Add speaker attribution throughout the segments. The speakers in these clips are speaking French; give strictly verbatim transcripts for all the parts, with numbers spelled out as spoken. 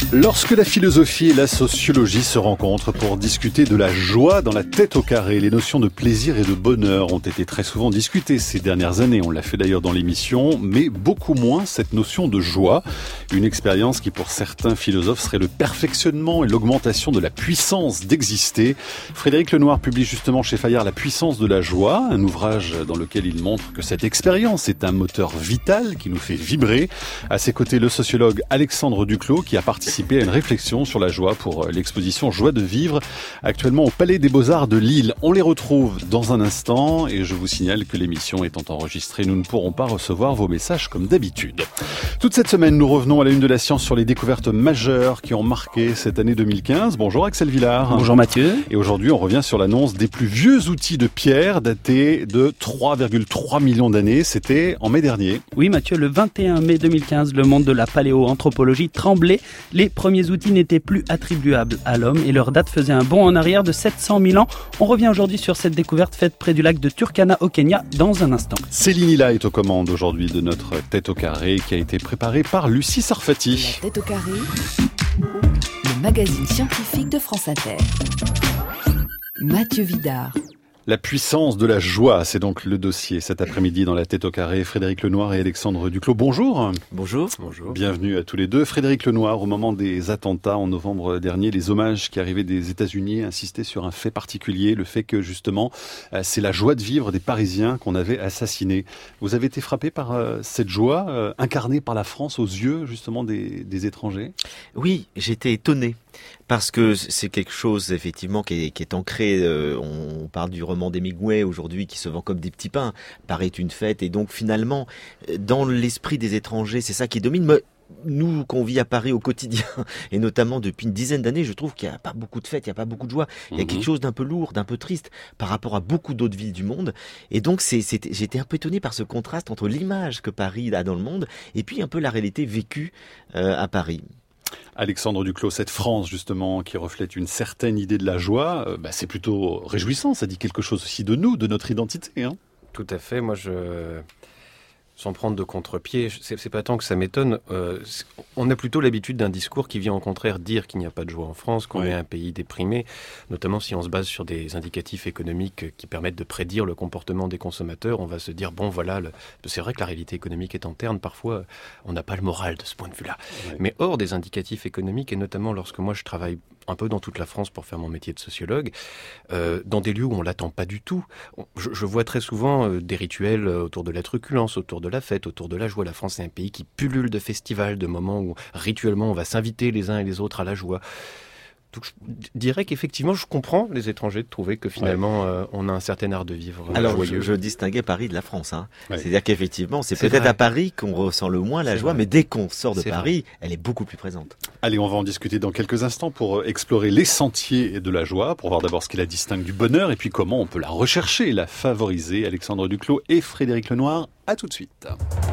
Speaker 1: Lorsque la philosophie et la sociologie se rencontrent pour discuter de la joie dans la tête au carré, les notions de plaisir et de bonheur ont été très souvent discutées ces dernières années. On l'a fait d'ailleurs dans l'émission, mais beaucoup moins cette notion de joie. Une expérience qui pour certains philosophes serait le perfectionnement et l'augmentation de la puissance d'exister. Frédéric Lenoir publie justement chez Fayard La puissance de la joie, un ouvrage dans lequel il montre que cette expérience est un moteur vital qui nous fait vibrer. À ses côtés, le sociologue Alexandre Duclos qui a participé à une réflexion sur la joie pour l'exposition Joie de vivre, actuellement au Palais des Beaux-Arts de Lille. On les retrouve dans un instant et je vous signale que l'émission étant enregistrée, nous ne pourrons pas recevoir vos messages comme d'habitude. Toute cette semaine, nous revenons à la une de la science sur les découvertes majeures qui ont marqué cette année deux mille quinze. Bonjour Axel Villard.
Speaker 2: Bonjour Mathieu.
Speaker 1: Et aujourd'hui, on revient sur l'annonce des plus vieux outils de pierre datés de trois virgule trois millions d'années. C'était en mai dernier.
Speaker 2: Oui Mathieu, le vingt et un mai deux mille quinze, le monde de la paléoanthropologie tremblait. Les premiers outils n'étaient plus attribuables à l'homme et leur date faisait un bond en arrière de sept cent mille ans. On revient aujourd'hui sur cette découverte faite près du lac de Turkana au Kenya dans un instant.
Speaker 1: Céline Hilla est aux commandes aujourd'hui de notre Tête au carré qui a été préparée par Lucie Sarfati.
Speaker 3: La Tête au carré, le magazine scientifique de France Inter. Mathieu Vidard.
Speaker 1: La puissance de la joie, c'est donc le dossier cet après-midi dans la Tête au carré. Frédéric Lenoir et Alexandre Duclos, bonjour.
Speaker 4: Bonjour. Bonjour.
Speaker 1: Bienvenue à tous les deux. Frédéric Lenoir, au moment des attentats en novembre dernier, les hommages qui arrivaient des États-Unis insistaient sur un fait particulier, le fait que justement, c'est la joie de vivre des Parisiens qu'on avait assassinés. Vous avez été frappé par cette joie incarnée par la France aux yeux justement des, des étrangers ?
Speaker 4: Oui, j'étais étonné. Parce que c'est quelque chose effectivement qui est, qui est ancré, euh, on parle du roman d'Hemingway aujourd'hui qui se vend comme des petits pains, Paris est une fête, et donc finalement dans l'esprit des étrangers c'est ça qui domine. Mais nous qu'on vit à Paris au quotidien, et notamment depuis une dizaine d'années, je trouve qu'il n'y a pas beaucoup de fêtes, il n'y a pas beaucoup de joie, il y a quelque chose d'un peu lourd, d'un peu triste par rapport à beaucoup d'autres villes du monde, et donc c'est, c'est, j'étais un peu étonné par ce contraste entre l'image que Paris a dans le monde et puis un peu la réalité vécue euh, à Paris.
Speaker 1: Alexandre Duclos, cette France justement qui reflète une certaine idée de la joie, euh, bah, c'est plutôt réjouissant, ça dit quelque chose aussi de nous, de notre identité. Hein.
Speaker 5: Tout à fait, moi je... Sans prendre de contre-pied, c'est, c'est pas tant que ça m'étonne. Euh, on a plutôt l'habitude d'un discours qui vient au contraire dire qu'il n'y a pas de joie en France, qu'on oui. est un pays déprimé, notamment si on se base sur des indicatifs économiques qui permettent de prédire le comportement des consommateurs. On va se dire, bon voilà, le... c'est vrai que la réalité économique est en terne, parfois on n'a pas le moral de ce point de vue-là. Oui. Mais hors des indicatifs économiques, et notamment lorsque moi je travaille un peu dans toute la France pour faire mon métier de sociologue, euh, dans des lieux où on l'attend pas du tout. Je, je vois très souvent euh, des rituels autour de la truculence, autour de la fête, autour de la joie. La France est un pays qui pullule de festivals, de moments où rituellement on va s'inviter les uns et les autres à la joie. Donc je dirais qu'effectivement, je comprends les étrangers de trouver que finalement, ouais. euh, on a un certain art de vivre
Speaker 4: Alors,
Speaker 5: joyeux.
Speaker 4: Je, je distinguais Paris de la France. Hein.
Speaker 5: Ouais.
Speaker 4: C'est-à-dire qu'effectivement, c'est,
Speaker 5: c'est
Speaker 4: peut-être
Speaker 5: vrai.
Speaker 4: à Paris qu'on ressent le moins la
Speaker 5: c'est
Speaker 4: joie,
Speaker 5: vrai.
Speaker 4: mais dès qu'on sort de
Speaker 5: c'est
Speaker 4: Paris,
Speaker 5: vrai.
Speaker 4: elle est beaucoup plus présente.
Speaker 1: Allez, on va en discuter dans quelques instants pour explorer les sentiers de la joie, pour voir d'abord ce qui la distingue du bonheur et puis comment on peut la rechercher, la favoriser. Alexandre Duclos et Frédéric Lenoir, à tout de suite.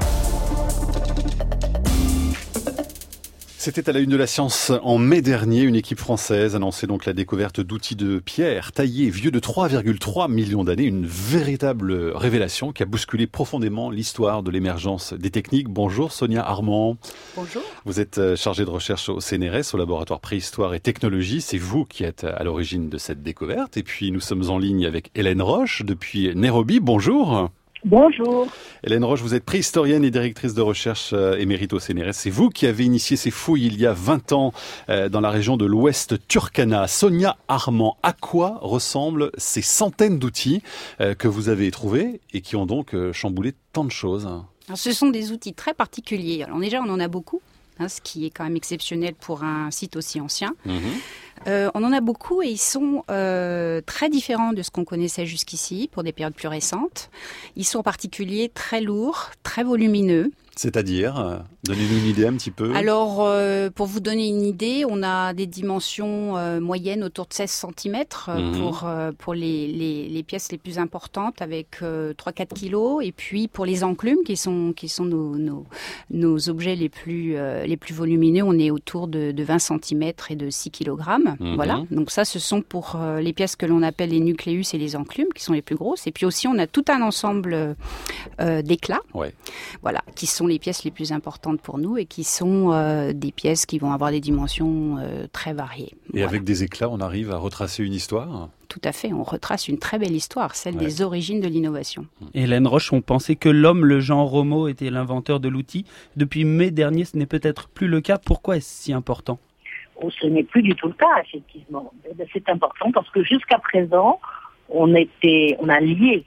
Speaker 1: C'était à la une de la science en mai dernier. Une équipe française annonçait donc la découverte d'outils de pierre taillés vieux de trois virgule trois millions d'années. Une véritable révélation qui a bousculé profondément l'histoire de l'émergence des techniques. Bonjour Sonia Armand.
Speaker 6: Bonjour.
Speaker 1: Vous êtes chargée de recherche au C N R S, au laboratoire Préhistoire et Technologie. C'est vous qui êtes à l'origine de cette découverte. Et puis nous sommes en ligne avec Hélène Roche depuis Nairobi. Bonjour.
Speaker 6: Bonjour.
Speaker 1: Hélène Roche, vous êtes préhistorienne et directrice de recherche euh, émérite au C N R S. C'est vous qui avez initié ces fouilles il y a vingt ans euh, dans la région de l'Ouest Turkana. Sonia Armand, à quoi ressemblent ces centaines d'outils euh, que vous avez trouvés et qui ont donc euh, chamboulé tant de choses ?
Speaker 6: Alors, ce sont des outils très particuliers. Alors déjà, on en a beaucoup, hein, ce qui est quand même exceptionnel pour un site aussi ancien. Mmh. Euh, on en a beaucoup et ils sont euh, très différents de ce qu'on connaissait jusqu'ici pour des périodes plus récentes. Ils sont en particulier très lourds, très volumineux.
Speaker 1: C'est-à-dire, euh, donnez-nous une idée un petit peu.
Speaker 6: Alors, euh, pour vous donner une idée, on a des dimensions euh, moyennes autour de seize centimètres euh, mmh. pour, euh, pour les, les, les pièces les plus importantes avec euh, trois à quatre kilos. Et puis, pour les enclumes, qui sont, qui sont nos, nos, nos objets les plus, euh, les plus volumineux, on est autour de, de vingt centimètres et de six kilogrammes. Mmh. Voilà. Donc ça, ce sont pour euh, les pièces que l'on appelle les nucléus et les enclumes, qui sont les plus grosses. Et puis aussi, on a tout un ensemble euh, d'éclats,
Speaker 1: ouais.
Speaker 6: voilà, qui sont sont les pièces les plus importantes pour nous et qui sont euh, des pièces qui vont avoir des dimensions euh, très variées.
Speaker 1: Et
Speaker 6: voilà.
Speaker 1: avec des éclats, on arrive à retracer une histoire ?
Speaker 6: Tout à fait, on retrace une très belle histoire, celle ouais. des origines de l'innovation.
Speaker 2: Hélène Roche, on pensait que l'homme, le Jean Romeau, était l'inventeur de l'outil. Depuis mai dernier, ce n'est peut-être plus le cas. Pourquoi est-ce si important ?
Speaker 7: Oh, ce n'est plus du tout le cas, effectivement. C'est important parce que jusqu'à présent, on était, on a lié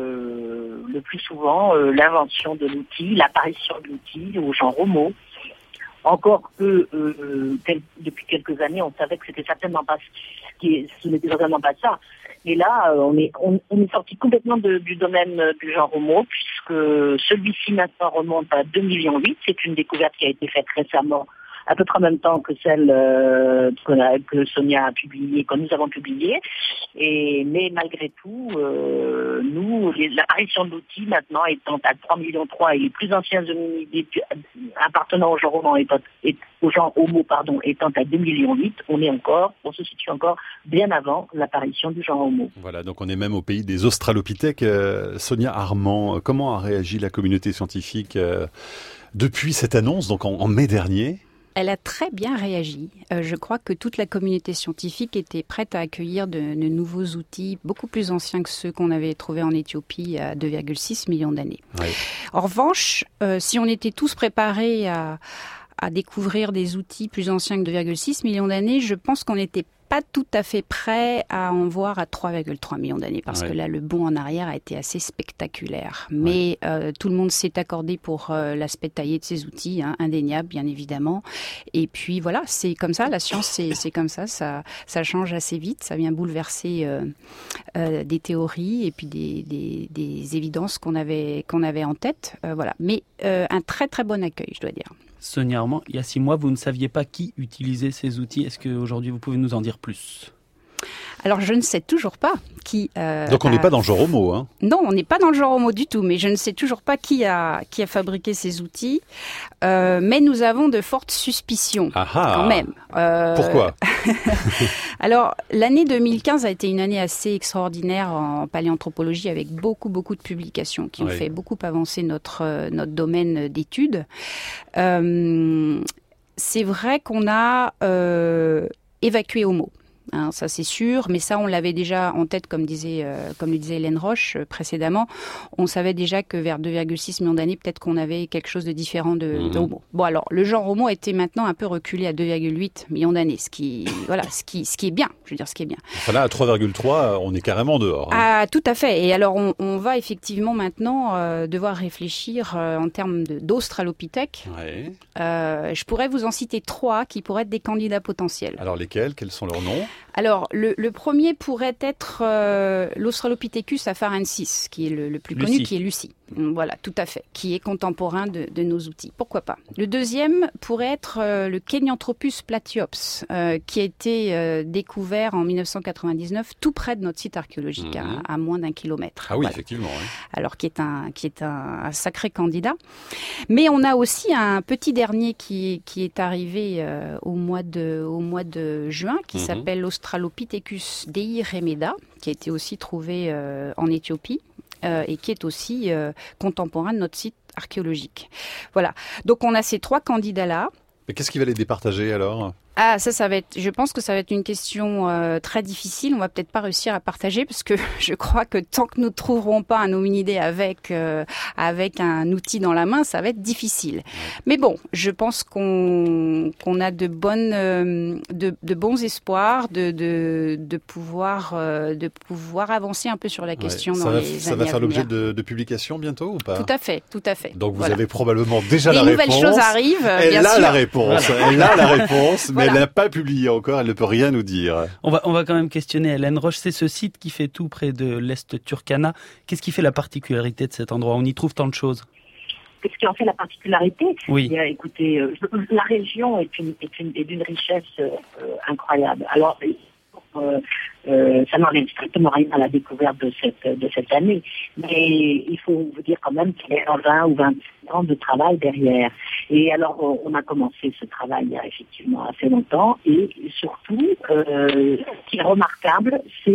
Speaker 7: euh, le plus souvent euh, l'invention de l'outil, l'apparition de l'outil au Jean Romeau. Encore que euh, tel, depuis quelques années, on savait que c'était certainement pas ce qui, ce n'était certainement pas ça. Et là, euh, on est on, on est sorti complètement de, du domaine du Jean Romeau, puisque celui-ci maintenant remonte à deux virgule huit millions. C'est une découverte qui a été faite récemment, à peu près en même temps que celle euh, que, que Sonia a publiée, que nous avons publiée. Et mais malgré tout, euh, nous, les, l'apparition de l'outil maintenant étant à trois virgule trois millions et les plus anciens hominidés appartenant au genre Roman étant, et, au genre Homo pardon étant à deux virgule huit millions, on est encore, on se situe encore bien avant l'apparition du genre Homo.
Speaker 1: Voilà, donc on est même au pays des Australopithèques. Euh, Sonia Armand, comment a réagi la communauté scientifique euh, depuis cette annonce, donc en, en mai dernier ?
Speaker 6: Elle a très bien réagi. Euh, je crois que toute la communauté scientifique était prête à accueillir de, de nouveaux outils beaucoup plus anciens que ceux qu'on avait trouvés en Éthiopie à deux virgule six millions d'années. Oui. En revanche, euh, si on était tous préparés à, à découvrir des outils plus anciens que deux virgule six millions d'années, je pense qu'on n'était pas tout à fait prêt à en voir à trois virgule trois millions d'années, parce ouais. que là, le bond en arrière a été assez spectaculaire. Mais ouais. euh, tout le monde s'est accordé pour euh, l'aspect taillé de ces outils, hein, indéniable, bien évidemment. Et puis voilà, c'est comme ça, la science, c'est, c'est comme ça, ça, ça change assez vite, ça vient bouleverser euh, euh, des théories et puis des, des, des évidences qu'on avait, qu'on avait en tête. Euh, voilà. Mais euh, un très très bon accueil, je dois dire.
Speaker 2: Sonia Armand, il y a six mois, vous ne saviez pas qui utilisait ces outils. Est-ce qu'aujourd'hui, vous pouvez nous en dire plus ?
Speaker 6: Alors, je ne sais toujours pas qui... Euh,
Speaker 1: Donc, on n'est
Speaker 6: a...
Speaker 1: pas dans le genre Homo, hein ?
Speaker 6: Non, on n'est pas dans le genre Homo du tout, mais je ne sais toujours pas qui a, qui a fabriqué ces outils. Euh, mais nous avons de fortes suspicions,
Speaker 1: Aha.
Speaker 6: quand même.
Speaker 1: Euh... Pourquoi ?
Speaker 6: Alors, l'année deux mille quinze a été une année assez extraordinaire en paléanthropologie, avec beaucoup, beaucoup de publications qui ont oui. fait beaucoup avancer notre, notre domaine d'études. Euh, c'est vrai qu'on a euh, évacué Homo. Hein, ça c'est sûr, mais ça on l'avait déjà en tête, comme disait, euh, comme le disait Hélène Roche euh, précédemment. On savait déjà que vers deux virgule six millions d'années, peut-être qu'on avait quelque chose de différent de, mmh. de Homo. Bon alors, le genre Homo était maintenant un peu reculé à deux virgule huit millions d'années, ce qui, voilà, ce qui, ce qui est bien. Je veux dire, ce qui est bien.
Speaker 1: Enfin là, à trois virgule trois, on est carrément dehors. Hein.
Speaker 6: Ah, tout à fait. Et alors, on, on va effectivement maintenant euh, devoir réfléchir euh, en termes de, d'Australopithèques. Ouais. Euh, je pourrais vous en citer trois qui pourraient être des candidats potentiels.
Speaker 1: Alors lesquels ? Quels sont leurs noms ?
Speaker 6: Alors, le, le premier pourrait être euh, l'Australopithecus afarensis, qui est le, le plus Lucie. connu, qui est Lucie. Voilà, tout à fait, qui est contemporain de, de nos outils. Pourquoi pas ? Le deuxième pourrait être euh, le Kenyanthropus platyops, euh, qui a été euh, découvert en dix-neuf cent quatre-vingt-dix-neuf, tout près de notre site archéologique, mmh. à, à moins d'un kilomètre.
Speaker 1: Ah oui,
Speaker 6: voilà.
Speaker 1: effectivement. Oui.
Speaker 6: Alors, qui est un, qui est un, un sacré candidat. Mais on a aussi un petit dernier qui, qui est arrivé euh, au, mois de, au mois de juin, qui mmh. s'appelle l'Australopithecus dei remeda, qui a été aussi trouvé euh, en Éthiopie. Euh, et qui est aussi euh, contemporain de notre site archéologique. Voilà. Donc on a ces trois candidats-là.
Speaker 1: Mais qu'est-ce qui va les départager alors ?
Speaker 6: Ah, ça, ça va être, je pense que ça va être une question euh, très difficile. On va peut-être pas réussir à partager parce que je crois que tant que nous ne trouverons pas un hominidé avec euh, avec un outil dans la main, ça va être difficile. Ouais. Mais bon, je pense qu'on qu'on a de bonnes euh, de, de bons espoirs de de de pouvoir euh, de pouvoir avancer un peu sur la question ouais. dans
Speaker 1: va,
Speaker 6: les années
Speaker 1: Ça va faire l'objet de, de publications bientôt ou pas ?
Speaker 6: Tout à fait, tout à fait.
Speaker 1: Donc vous
Speaker 6: voilà.
Speaker 1: avez probablement déjà
Speaker 6: Des
Speaker 1: la réponse.
Speaker 6: Des nouvelles choses arrivent.
Speaker 1: Elle
Speaker 6: bien
Speaker 1: a
Speaker 6: sûr.
Speaker 1: la réponse. Voilà. Elle a la réponse. Mais
Speaker 6: Voilà.
Speaker 1: elle n'a pas publié encore, elle ne peut rien nous dire.
Speaker 2: On va, on va quand même questionner Hélène Roche. C'est ce site qui fait tout près de l'Est Turkana. Qu'est-ce qui fait la particularité de cet endroit ? On y trouve tant de choses.
Speaker 7: Qu'est-ce qui en fait la particularité ?
Speaker 2: Oui.
Speaker 7: Eh bien, écoutez, euh, la région est, une, est, une, est d'une richesse euh, incroyable. Alors, euh, euh, ça n'enlève strictement rien à la découverte de cette, de cette année. Mais il faut vous dire quand même qu'il y a vingt ou vingt ans de travail derrière. Et alors, on a commencé ce travail il y a effectivement assez longtemps. Et surtout, euh, ce qui est remarquable, c'est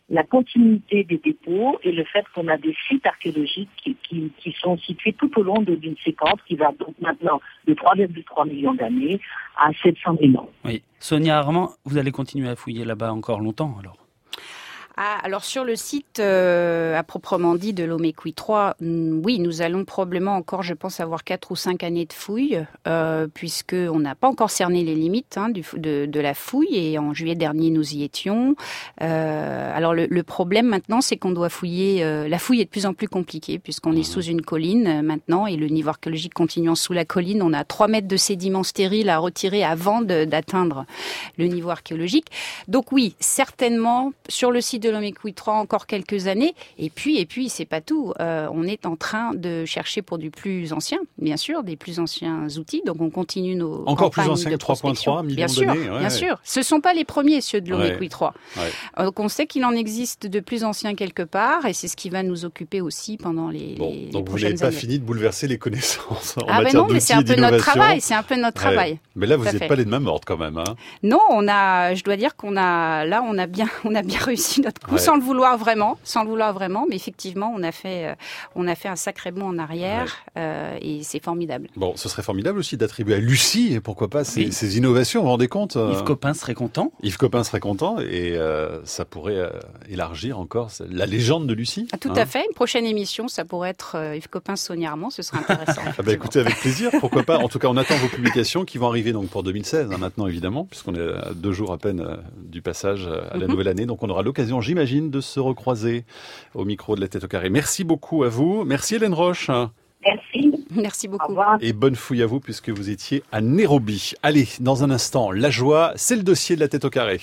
Speaker 7: la continuité des dépôts et le fait qu'on a des sites archéologiques qui, qui, qui sont situés tout au long de, d'une séquence qui va donc maintenant de trois virgule trois millions d'années à sept cent mille ans.
Speaker 2: Oui. Sonia Armand, vous allez continuer à fouiller là-bas encore longtemps alors?
Speaker 6: Ah, alors sur le site euh, à proprement dit de Lomé-Cuit trois, oui, nous allons probablement encore, je pense, avoir quatre ou cinq années de fouilles, euh, puisque on n'a pas encore cerné les limites hein, du, de, de la fouille, et en juillet dernier nous y étions. Euh, alors le, le problème maintenant, c'est qu'on doit fouiller. Euh, la fouille est de plus en plus compliquée puisqu'on est sous une colline euh, maintenant, et le niveau archéologique continuant sous la colline, on a trois mètres de sédiments stériles à retirer avant de, d'atteindre le niveau archéologique. Donc oui, certainement sur le site de Lomé-Cuit trois encore quelques années, et puis et puis c'est pas tout. Euh, on est en train de chercher pour du plus ancien, bien sûr, des plus anciens outils. Donc on continue nos
Speaker 1: encore plus
Speaker 6: campagnes
Speaker 1: anciens
Speaker 6: de
Speaker 1: que trois virgule trois millions
Speaker 6: bien sûr,
Speaker 1: d'années. Ouais.
Speaker 6: Bien sûr, ce sont pas les premiers ceux de Lomé-Cuit trois.
Speaker 1: Ouais.
Speaker 6: Ouais. Donc on sait qu'il en existe de plus anciens quelque part, et c'est ce qui va nous occuper aussi pendant les,
Speaker 1: bon,
Speaker 6: les,
Speaker 1: donc
Speaker 6: les
Speaker 1: vous n'avez pas
Speaker 6: années.
Speaker 1: fini de bouleverser les connaissances en
Speaker 6: ah
Speaker 1: matière
Speaker 6: ben non,
Speaker 1: d'outils
Speaker 6: mais c'est un
Speaker 1: et
Speaker 6: peu notre
Speaker 1: d'innovation.
Speaker 6: travail, c'est un peu notre
Speaker 1: Ouais.
Speaker 6: travail.
Speaker 1: Mais là, vous
Speaker 6: Tout à
Speaker 1: n'êtes
Speaker 6: fait.
Speaker 1: pas les mains mortes quand même. Hein.
Speaker 6: Non, on a, je dois dire qu'on a, là, on a bien, on a bien réussi notre coup,
Speaker 1: Ouais.
Speaker 6: sans le vouloir vraiment, sans le vouloir vraiment, mais effectivement, on a fait, euh, on a fait un sacré bond en arrière, ouais. euh, et c'est formidable.
Speaker 1: Bon, ce serait formidable aussi d'attribuer à Lucie, et pourquoi pas, ces,
Speaker 2: Oui.
Speaker 1: ces innovations, vous vous rendez compte euh...
Speaker 2: Yves Copin serait content.
Speaker 1: Yves Copin serait content, et euh, ça pourrait euh, élargir encore la légende de Lucie.
Speaker 6: Ah, tout
Speaker 1: hein.
Speaker 6: à fait, une prochaine émission, ça pourrait être euh, Yves Copin, Sonia Armand, ce serait intéressant.
Speaker 1: Ah bah écoutez, avec plaisir, pourquoi pas. En tout cas, on attend vos publications qui vont arriver donc pour deux mille seize, hein, maintenant évidemment, puisqu'on est à deux jours à peine euh, du passage à la mm-hmm. nouvelle année. Donc on aura l'occasion, j'imagine, de se recroiser au micro de la Tête au Carré. Merci beaucoup à vous. Merci Hélène Roche.
Speaker 7: Merci.
Speaker 6: Merci beaucoup.
Speaker 7: Au revoir.
Speaker 1: Et bonne fouille à vous puisque vous étiez à Nairobi. Allez, dans un instant, la joie, c'est le dossier de la Tête au Carré.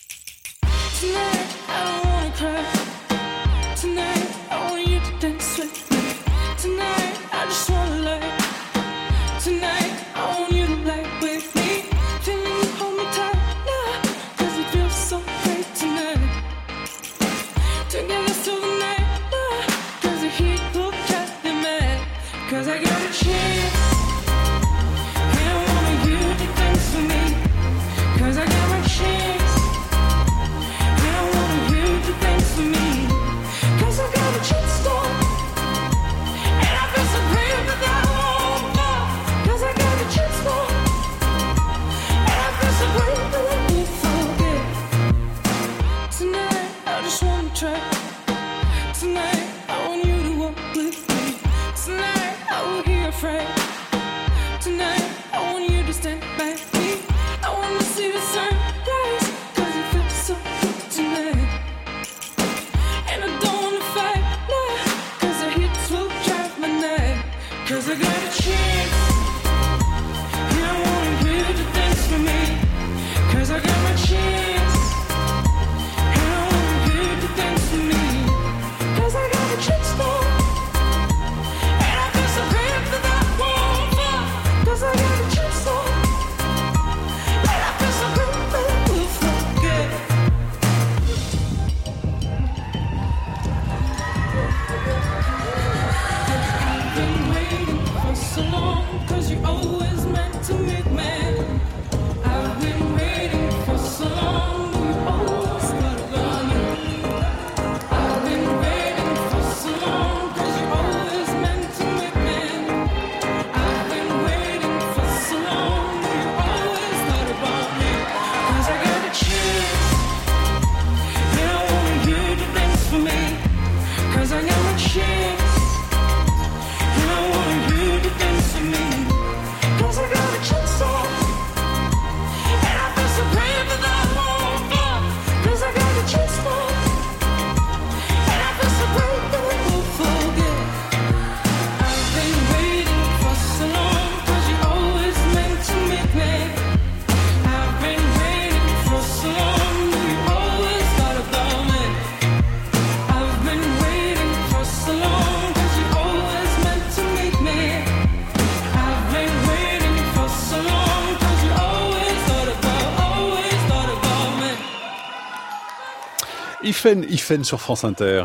Speaker 1: Ifen, Ifen sur France Inter.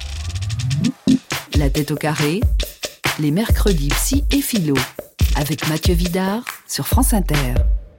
Speaker 3: La Tête au Carré, les mercredis psy et philo, avec Mathieu Vidard sur France Inter.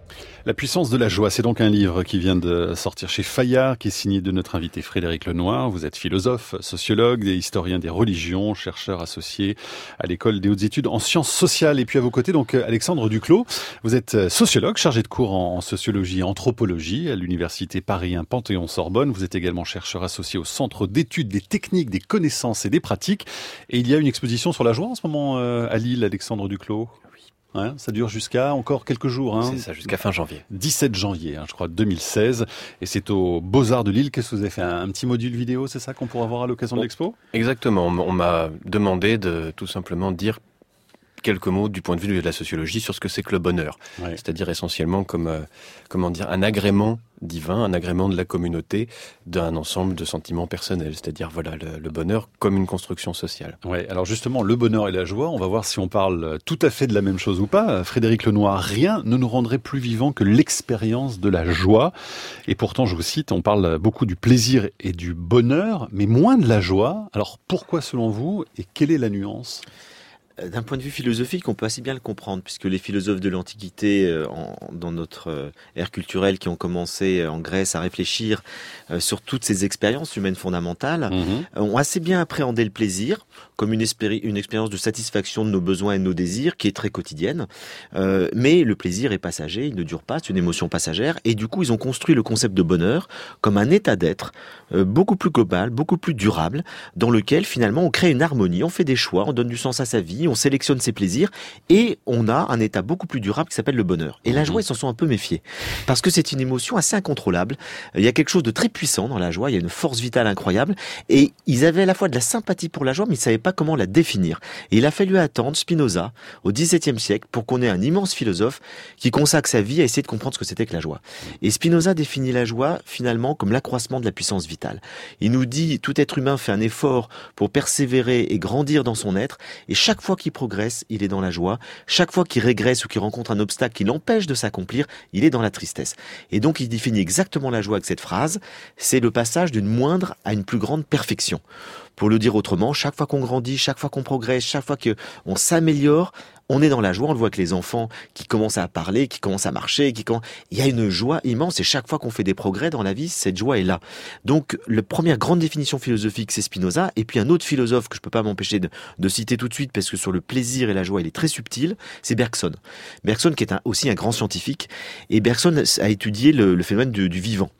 Speaker 1: La puissance de la joie, c'est donc un livre qui vient de sortir chez Fayard, qui est signé de notre invité Frédéric Lenoir. Vous êtes philosophe, sociologue, et historien des religions, chercheur associé à l'école des hautes études en sciences sociales. Et puis à vos côtés, donc Alexandre Duclos, vous êtes sociologue, chargé de cours en sociologie et anthropologie à l'université Paris un Panthéon-Sorbonne. Vous êtes également chercheur associé au Centre d'études des techniques, des connaissances et des pratiques. Et il y a une exposition sur la joie en ce moment à Lille, Alexandre Duclos. Hein, ça dure jusqu'à encore quelques jours. Hein.
Speaker 5: C'est ça, jusqu'à fin janvier.
Speaker 1: dix-sept janvier, hein, je crois, deux mille seize. Et c'est aux Beaux-Arts de Lille. Qu'est-ce que vous avez fait? Un, un petit module vidéo, c'est ça qu'on pourra voir à l'occasion de l'expo?
Speaker 5: Exactement. On m'a demandé de tout simplement dire quelques mots du point de vue de la sociologie sur ce que c'est que le bonheur. Ouais. C'est-à-dire essentiellement comme, euh, comment dire, un agrément divin, un agrément de la communauté d'un ensemble de sentiments personnels. C'est-à-dire, voilà, le, le bonheur comme une construction sociale.
Speaker 1: Ouais. Alors justement, le bonheur et la joie, on va voir si on parle tout à fait de la même chose ou pas. Frédéric Lenoir, rien ne nous rendrait plus vivants que l'expérience de la joie. Et pourtant, je vous cite, on parle beaucoup du plaisir et du bonheur, mais moins de la joie. Alors pourquoi selon vous, et quelle est la nuance ?
Speaker 4: D'un point de vue philosophique, on peut assez bien le comprendre, puisque les philosophes de l'Antiquité, euh, en, dans notre euh, ère culturelle, qui ont commencé euh, en Grèce à réfléchir euh, sur toutes ces expériences humaines fondamentales, mmh. euh, ont assez bien appréhendé le plaisir comme une, espéri- une expérience de satisfaction de nos besoins et de nos désirs, qui est très quotidienne. Euh, mais le plaisir est passager, il ne dure pas, c'est une émotion passagère, et du coup, ils ont construit le concept de bonheur comme un état d'être euh, beaucoup plus global, beaucoup plus durable, dans lequel finalement on crée une harmonie, on fait des choix, on donne du sens à sa vie, on sélectionne ses plaisirs et on a un état beaucoup plus durable qui s'appelle le bonheur. Et la joie, ils s'en sont un peu méfiés parce que c'est une émotion assez incontrôlable. Il y a quelque chose de très puissant dans la joie, il y a une force vitale incroyable et ils avaient à la fois de la sympathie pour la joie mais ils ne savaient pas comment la définir. Et il a fallu attendre Spinoza au dix-septième siècle pour qu'on ait un immense philosophe qui consacre sa vie à essayer de comprendre ce que c'était que la joie. Et Spinoza définit la joie finalement comme l'accroissement de la puissance vitale. Il nous dit tout être humain fait un effort pour persévérer et grandir dans son être et chaque fois qu'il progresse, il est dans la joie. Chaque fois qu'il régresse ou qu'il rencontre un obstacle qui l'empêche de s'accomplir, il est dans la tristesse. Et donc, il définit exactement la joie avec cette phrase. C'est le passage d'une moindre à une plus grande perfection. Pour le dire autrement, chaque fois qu'on grandit, chaque fois qu'on progresse, chaque fois qu'on s'améliore, on est dans la joie. On le voit avec les enfants qui commencent à parler, qui commencent à marcher, qui commencent... il y a une joie immense et chaque fois qu'on fait des progrès dans la vie, cette joie est là. Donc, la première grande définition philosophique, c'est Spinoza. Et puis un autre philosophe que je peux pas m'empêcher de, de citer tout de suite parce que sur le plaisir et la joie, il est très subtil, c'est Bergson. Bergson qui est un, aussi un grand scientifique. Et Bergson a étudié le, le phénomène du, du vivant.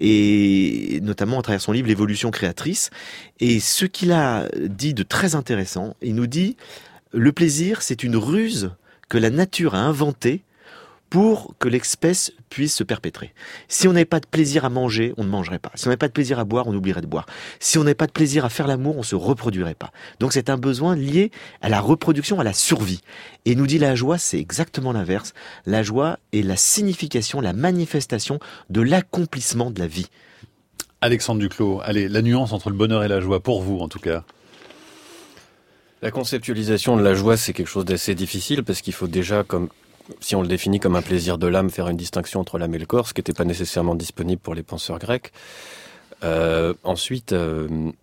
Speaker 4: Et notamment à travers son livre L'évolution créatrice. Et ce qu'il a dit de très intéressant, il nous dit... Le plaisir, c'est une ruse que la nature a inventée pour que l'espèce puisse se perpétrer. Si on n'avait pas de plaisir à manger, on ne mangerait pas. Si on n'avait pas de plaisir à boire, on oublierait de boire. Si on n'avait pas de plaisir à faire l'amour, on ne se reproduirait pas. Donc c'est un besoin lié à la reproduction, à la survie. Et nous dit la joie, c'est exactement l'inverse. La joie est la signification, la manifestation de l'accomplissement de la vie.
Speaker 1: Alexandre Duclos, allez, la nuance entre le bonheur et la joie, pour vous en tout cas.
Speaker 5: La conceptualisation de la joie, c'est quelque chose d'assez difficile parce qu'il faut déjà, comme si on le définit comme un plaisir de l'âme, faire une distinction entre l'âme et le corps, ce qui n'était pas nécessairement disponible pour les penseurs grecs. Euh, ensuite, euh,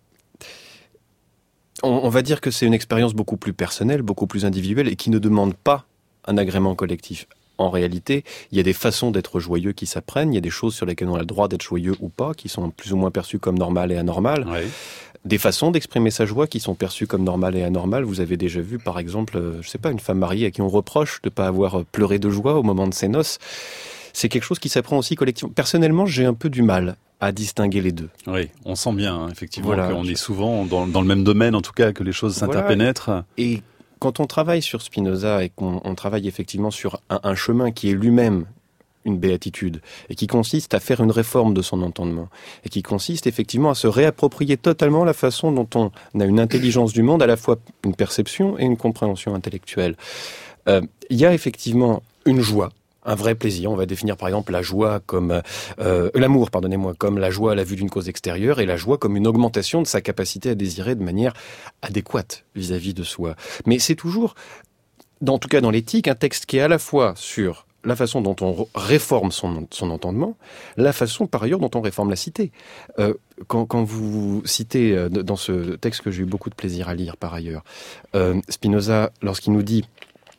Speaker 5: on, on va dire que c'est une expérience beaucoup plus personnelle, beaucoup plus individuelle et qui ne demande pas un agrément collectif. En réalité, il y a des façons d'être joyeux qui s'apprennent, il y a des choses sur lesquelles on a le droit d'être joyeux ou pas, qui sont plus ou moins perçues comme normales et anormales. Oui. Des façons d'exprimer sa joie qui sont perçues comme normales et anormales. Vous avez déjà vu, par exemple, euh, je sais pas, une femme mariée à qui on reproche de ne pas avoir pleuré de joie au moment de ses noces. C'est quelque chose qui s'apprend aussi collectivement. Personnellement, j'ai un peu du mal à distinguer les deux.
Speaker 1: Oui, on sent bien, hein, effectivement, voilà. qu'on est souvent dans, dans le même domaine, en tout cas, que les choses s'interpénètrent.
Speaker 5: Voilà. Et quand on travaille sur Spinoza et qu'on on travaille effectivement sur un, un chemin qui est lui-même une béatitude, et qui consiste à faire une réforme de son entendement, et qui consiste effectivement à se réapproprier totalement la façon dont on a une intelligence du monde, à la fois une perception et une compréhension intellectuelle. Euh, il y a effectivement une joie, un vrai plaisir. On va définir par exemple la joie comme euh, l'amour, pardonnez-moi, comme la joie à la vue d'une cause extérieure, et la joie comme une augmentation de sa capacité à désirer de manière adéquate vis-à-vis de soi. Mais c'est toujours, en tout cas dans l'éthique, un texte qui est à la fois sur la façon dont on réforme son, son entendement, la façon par ailleurs dont on réforme la cité. Euh, quand, quand vous citez euh, dans ce texte que j'ai eu beaucoup de plaisir à lire par ailleurs, euh, Spinoza, lorsqu'il nous dit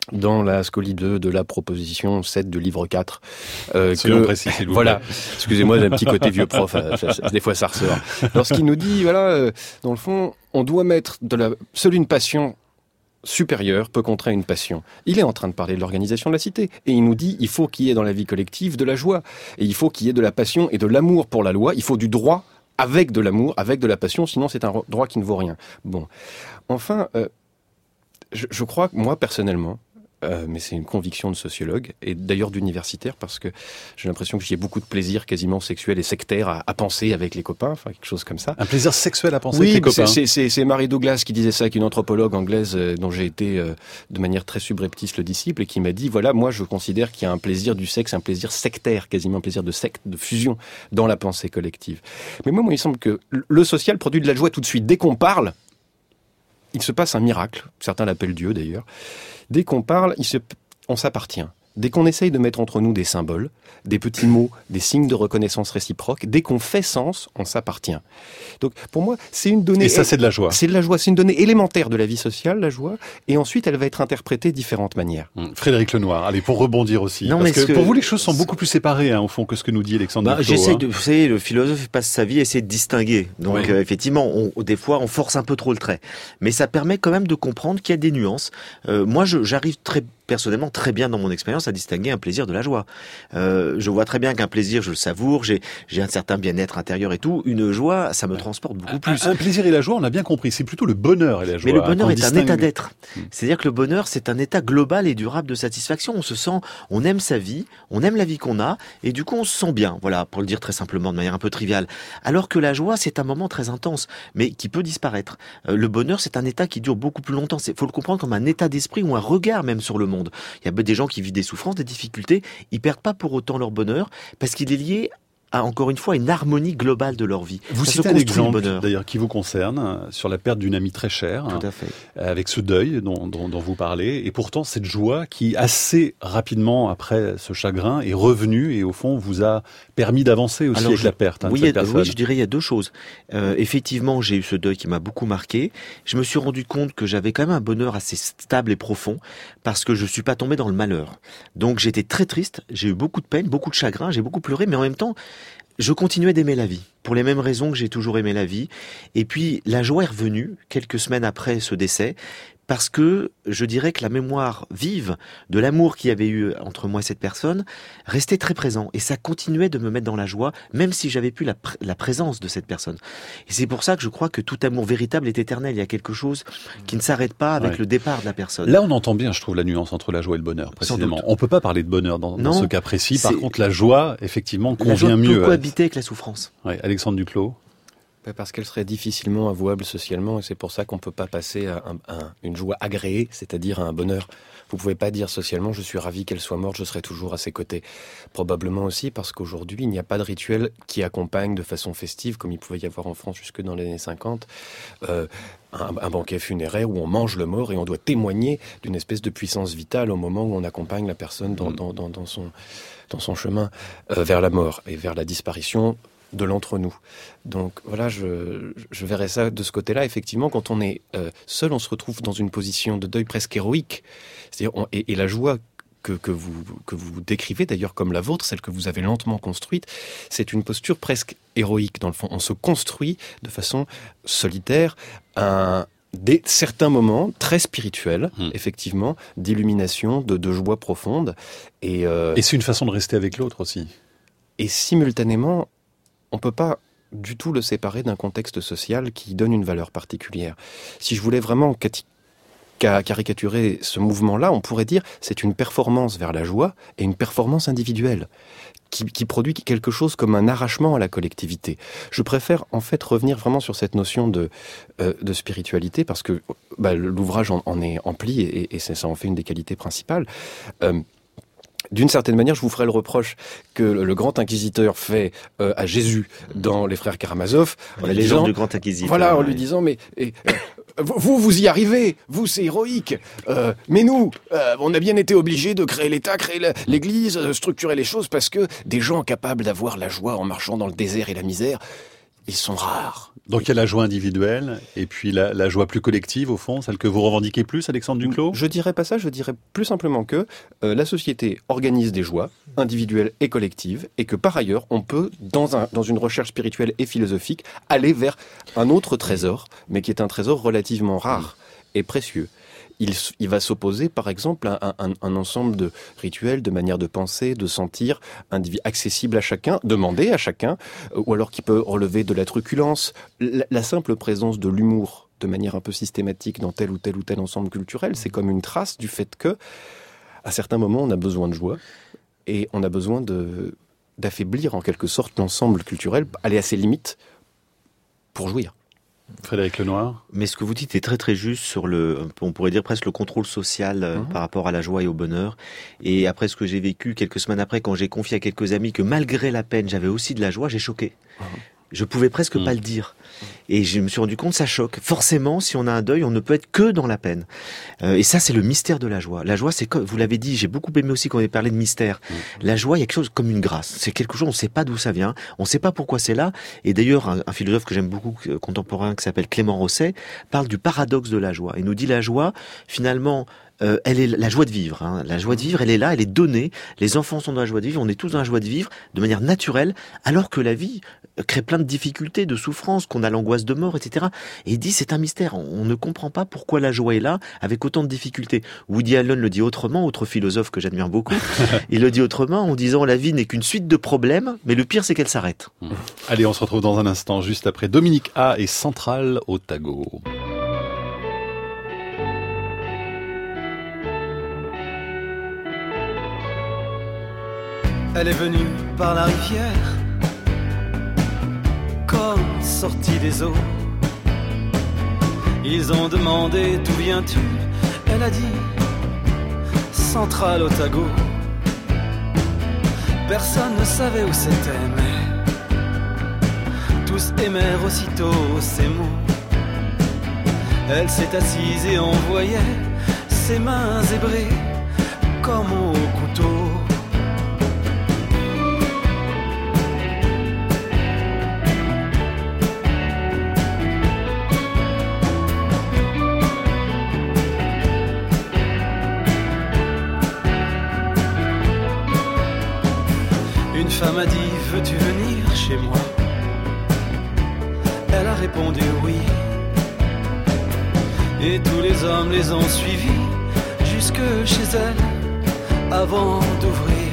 Speaker 5: dans la Scoli deux de la proposition sept de livre quatre.
Speaker 1: Euh, Soyons précis, s'il vous plaît.
Speaker 5: Voilà. Excusez-moi, j'ai un petit côté vieux prof. Ça, ça, des fois, ça ressort. Lorsqu'il nous dit, voilà, euh, dans le fond, on doit mettre de la, seule une passion supérieure peut contrer une passion. Il est en train de parler de l'organisation de la cité. Et il nous dit, il faut qu'il y ait dans la vie collective de la joie. Et il faut qu'il y ait de la passion et de l'amour pour la loi. Il faut du droit avec de l'amour, avec de la passion. Sinon, c'est un droit qui ne vaut rien. Bon. Enfin, euh, je, je crois, moi, personnellement, Euh, mais c'est une conviction de sociologue et d'ailleurs d'universitaire parce que j'ai l'impression que j'y ai beaucoup de plaisir quasiment sexuel et sectaire à, à penser avec les copains, enfin quelque chose comme ça.
Speaker 1: Un plaisir sexuel à penser
Speaker 5: oui,
Speaker 1: avec les copains.
Speaker 5: Oui, c'est, c'est, c'est Mary Douglas qui disait ça, qui est une anthropologue anglaise euh, dont j'ai été euh, de manière très subreptice le disciple et qui m'a dit, voilà, moi je considère qu'il y a un plaisir du sexe, un plaisir sectaire, quasiment un plaisir de secte, de fusion dans la pensée collective. Mais moi, moi il semble que le social produit de la joie tout de suite. Dès qu'on parle, il se passe un miracle, certains l'appellent Dieu d'ailleurs. Dès qu'on parle, il se, on s'appartient. Dès qu'on essaye de mettre entre nous des symboles, des petits mots, des signes de reconnaissance réciproque, dès qu'on fait sens, on s'appartient. Donc, pour moi, c'est une donnée...
Speaker 1: Et ça, c'est de la joie.
Speaker 5: C'est de la joie, c'est une donnée élémentaire de la vie sociale, la joie, et ensuite, elle va être interprétée de différentes manières.
Speaker 1: Mmh. Frédéric Lenoir, allez, pour rebondir aussi.
Speaker 4: Non,
Speaker 1: parce que,
Speaker 4: que
Speaker 1: pour vous, les choses sont beaucoup plus séparées, hein, au fond, que ce que nous dit Alexandre
Speaker 4: bah,
Speaker 1: Duclos.
Speaker 4: J'essaie
Speaker 1: hein.
Speaker 4: de... Vous savez, le philosophe passe sa vie à essayer de distinguer. Donc,
Speaker 1: oui.
Speaker 4: euh, effectivement, on, des fois, on force un peu trop le trait. Mais ça permet quand même de comprendre qu'il y a des nuances. Euh, moi, je, j'arrive très... personnellement très bien dans mon expérience à distinguer un plaisir de la joie. Euh, je vois très bien qu'un plaisir, je le savoure, j'ai, j'ai un certain bien-être intérieur et tout. Une joie, ça me ouais. transporte beaucoup plus.
Speaker 1: Un, un plaisir et la joie, on a bien compris, c'est plutôt le bonheur et la joie.
Speaker 4: Mais le bonheur
Speaker 1: hein,
Speaker 4: est
Speaker 1: distingue...
Speaker 4: un état d'être. Mmh. C'est-à-dire que le bonheur, c'est un état global et durable de satisfaction. On se sent, on aime sa vie, on aime la vie qu'on a, et du coup on se sent bien. Voilà, pour le dire très simplement, de manière un peu triviale. Alors que la joie, c'est un moment très intense, mais qui peut disparaître. Euh, le bonheur, c'est un état qui dure beaucoup plus longtemps. Il faut le comprendre comme un état d'esprit ou un regard même sur le monde. Il y a des gens qui vivent des souffrances, des difficultés, ils perdent pas pour autant leur bonheur parce qu'il est lié à, encore une fois, une harmonie globale de leur vie.
Speaker 1: Vous
Speaker 4: ça
Speaker 1: citez un exemple, d'ailleurs, qui vous concerne, sur la perte d'une amie très chère.
Speaker 4: Tout à fait.
Speaker 1: Avec ce deuil dont, dont, dont vous parlez, et pourtant cette joie qui, assez rapidement après ce chagrin, est revenue et au fond vous a permis d'avancer aussi. Alors, avec je, la perte hein,
Speaker 4: oui,
Speaker 1: de cette
Speaker 4: a,
Speaker 1: personne.
Speaker 4: Oui, je dirais il y a deux choses. Euh, effectivement, j'ai eu ce deuil qui m'a beaucoup marqué. Je me suis rendu compte que j'avais quand même un bonheur assez stable et profond parce que je suis pas tombé dans le malheur. Donc j'étais très triste, j'ai eu beaucoup de peine, beaucoup de chagrin, j'ai beaucoup pleuré, mais en même temps, je continuais d'aimer la vie, pour les mêmes raisons que j'ai toujours aimé la vie. Et puis, la joie est revenue, quelques semaines après ce décès, parce que je dirais que la mémoire vive de l'amour qu'il y avait eu entre moi et cette personne restait très présent. Et ça continuait de me mettre dans la joie, même si j'avais plus la, pr- la présence de cette personne. Et c'est pour ça que je crois que tout amour véritable est éternel. Il y a quelque chose qui ne s'arrête pas avec ouais. le départ de la personne.
Speaker 1: Là, on entend bien, je trouve, la nuance entre la joie et le bonheur, précisément. On peut pas parler de bonheur dans, dans ce cas précis. Par contre, la joie, effectivement, convient
Speaker 4: la joie
Speaker 1: mieux.
Speaker 4: peut cohabiter avec la souffrance.
Speaker 1: Ouais, Alexandre Duclos.
Speaker 5: Parce qu'elle serait difficilement avouable socialement, et c'est pour ça qu'on ne peut pas passer à, un, à une joie agréée, c'est-à-dire à un bonheur. Vous ne pouvez pas dire socialement, je suis ravi qu'elle soit morte, je serai toujours à ses côtés. Probablement aussi parce qu'aujourd'hui, il n'y a pas de rituel qui accompagne de façon festive, comme il pouvait y avoir en France jusque dans les années cinquante, euh, un, un banquet funéraire où on mange le mort et on doit témoigner d'une espèce de puissance vitale au moment où on accompagne la personne dans, dans, dans, dans, son, dans son chemin euh, vers la mort et vers la disparition de l'entre-nous. Donc voilà, je, je verrais ça de ce côté-là. Effectivement, quand on est euh, seul, on se retrouve dans une position de deuil presque héroïque. C'est-à-dire, on, et, et la joie que, que, vous, que vous décrivez, d'ailleurs comme la vôtre, celle que vous avez lentement construite, c'est une posture presque héroïque, dans le fond. On se construit de façon solitaire un... des certains moments très spirituels, mmh. effectivement, d'illumination, de, de joie profonde. Et, euh,
Speaker 1: et c'est une façon de rester avec l'autre aussi.
Speaker 5: Et simultanément, on ne peut pas du tout le séparer d'un contexte social qui donne une valeur particulière. Si je voulais vraiment cat- car- caricaturer ce mouvement-là, on pourrait dire c'est une performance vers la joie et une performance individuelle qui, qui produit quelque chose comme un arrachement à la collectivité. Je préfère en fait revenir vraiment sur cette notion de, euh, de spiritualité parce que bah, l'ouvrage en, en est empli et, et ça en fait une des qualités principales. Euh, D'une certaine manière, je vous ferai le reproche que le grand inquisiteur fait euh, à Jésus dans Les Frères Karamazov.
Speaker 4: La légende du grand inquisiteur.
Speaker 5: Voilà, en lui disant, mais et, euh, vous, vous y arrivez, vous, c'est héroïque. Euh, mais nous, euh, on a bien été obligés de créer l'État, créer la, l'Église, euh, structurer les choses parce que des gens capables d'avoir la joie en marchant dans le désert et la misère, ils sont rares.
Speaker 1: Donc il y a la joie individuelle et puis la, la joie plus collective au fond, celle que vous revendiquez plus, Alexandre Duclos ?
Speaker 5: Je dirais pas ça, je dirais plus simplement que euh, la société organise des joies individuelles et collectives et que par ailleurs on peut, dans, un, dans une recherche spirituelle et philosophique, aller vers un autre trésor, mais qui est un trésor relativement rare et précieux. Il, il va s'opposer, par exemple, à un, un, un ensemble de rituels, de manières de penser, de sentir, indivi- accessibles à chacun, demandés à chacun, euh, ou alors qui peut relever de la truculence. La, la simple présence de l'humour, de manière un peu systématique dans tel ou tel ou tel ensemble culturel, c'est comme une trace du fait que, à certains moments, on a besoin de joie et on a besoin de, d'affaiblir en quelque sorte l'ensemble culturel, aller à ses limites pour jouir.
Speaker 1: Frédéric Lenoir.
Speaker 4: Mais ce que vous dites est très très juste sur le, on pourrait dire presque le contrôle social euh, mmh. par rapport à la joie et au bonheur. Et après ce que j'ai vécu quelques semaines après, quand j'ai confié à quelques amis que malgré la peine, j'avais aussi de la joie, j'ai choqué. Mmh. Je pouvais presque mmh. pas le dire. Et je me suis rendu compte, ça choque. Forcément, si on a un deuil, on ne peut être que dans la peine. Euh, et ça, c'est le mystère de la joie. La joie, c'est comme, vous l'avez dit, j'ai beaucoup aimé aussi quand on a parlé de mystère. Mmh. La joie, il y a quelque chose comme une grâce. C'est quelque chose, on ne sait pas d'où ça vient, on ne sait pas pourquoi c'est là. Et d'ailleurs, un, un philosophe que j'aime beaucoup, contemporain, qui s'appelle Clément Rosset, parle du paradoxe de la joie. Il nous dit la joie, finalement, Euh, elle est la joie de vivre. Hein. La joie de vivre, elle est là, elle est donnée. Les enfants sont dans la joie de vivre. On est tous dans la joie de vivre de manière naturelle, alors que la vie crée plein de difficultés, de souffrances, qu'on a l'angoisse de mort, et cetera. Et il dit c'est un mystère. On ne comprend pas pourquoi la joie est là avec autant de difficultés. Woody Allen le dit autrement, autre philosophe que j'admire beaucoup. Il le dit autrement en disant la vie n'est qu'une suite de problèmes, mais le pire c'est qu'elle s'arrête.
Speaker 1: Mmh. Allez, on se retrouve dans un instant, juste après Dominique A et Central Otago.
Speaker 8: Elle est venue par la rivière, comme sortie des eaux. Ils ont demandé d'où viens-tu. Elle a dit Central Otago. Personne ne savait où c'était, mais tous aimèrent aussitôt ces mots. Elle s'est assise et on voyait ses mains zébrées comme au couteau. Une femme a dit, veux-tu venir chez moi? Elle a répondu oui. Et tous les hommes les ont suivis jusque chez elle avant d'ouvrir.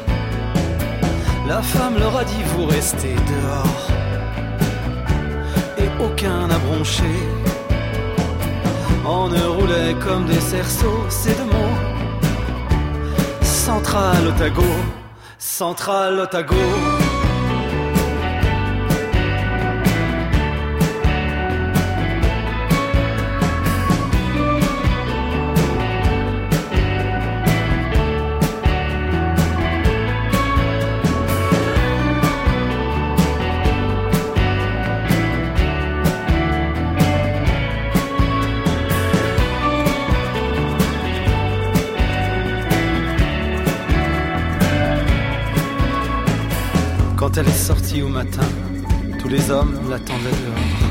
Speaker 8: La femme leur a dit, vous restez dehors. Et aucun n'a bronché. On ne roulait comme des cerceaux, ces deux mots. Central Otago. Central Otago. Quand elle est sortie au matin, tous les hommes l'attendaient dehors.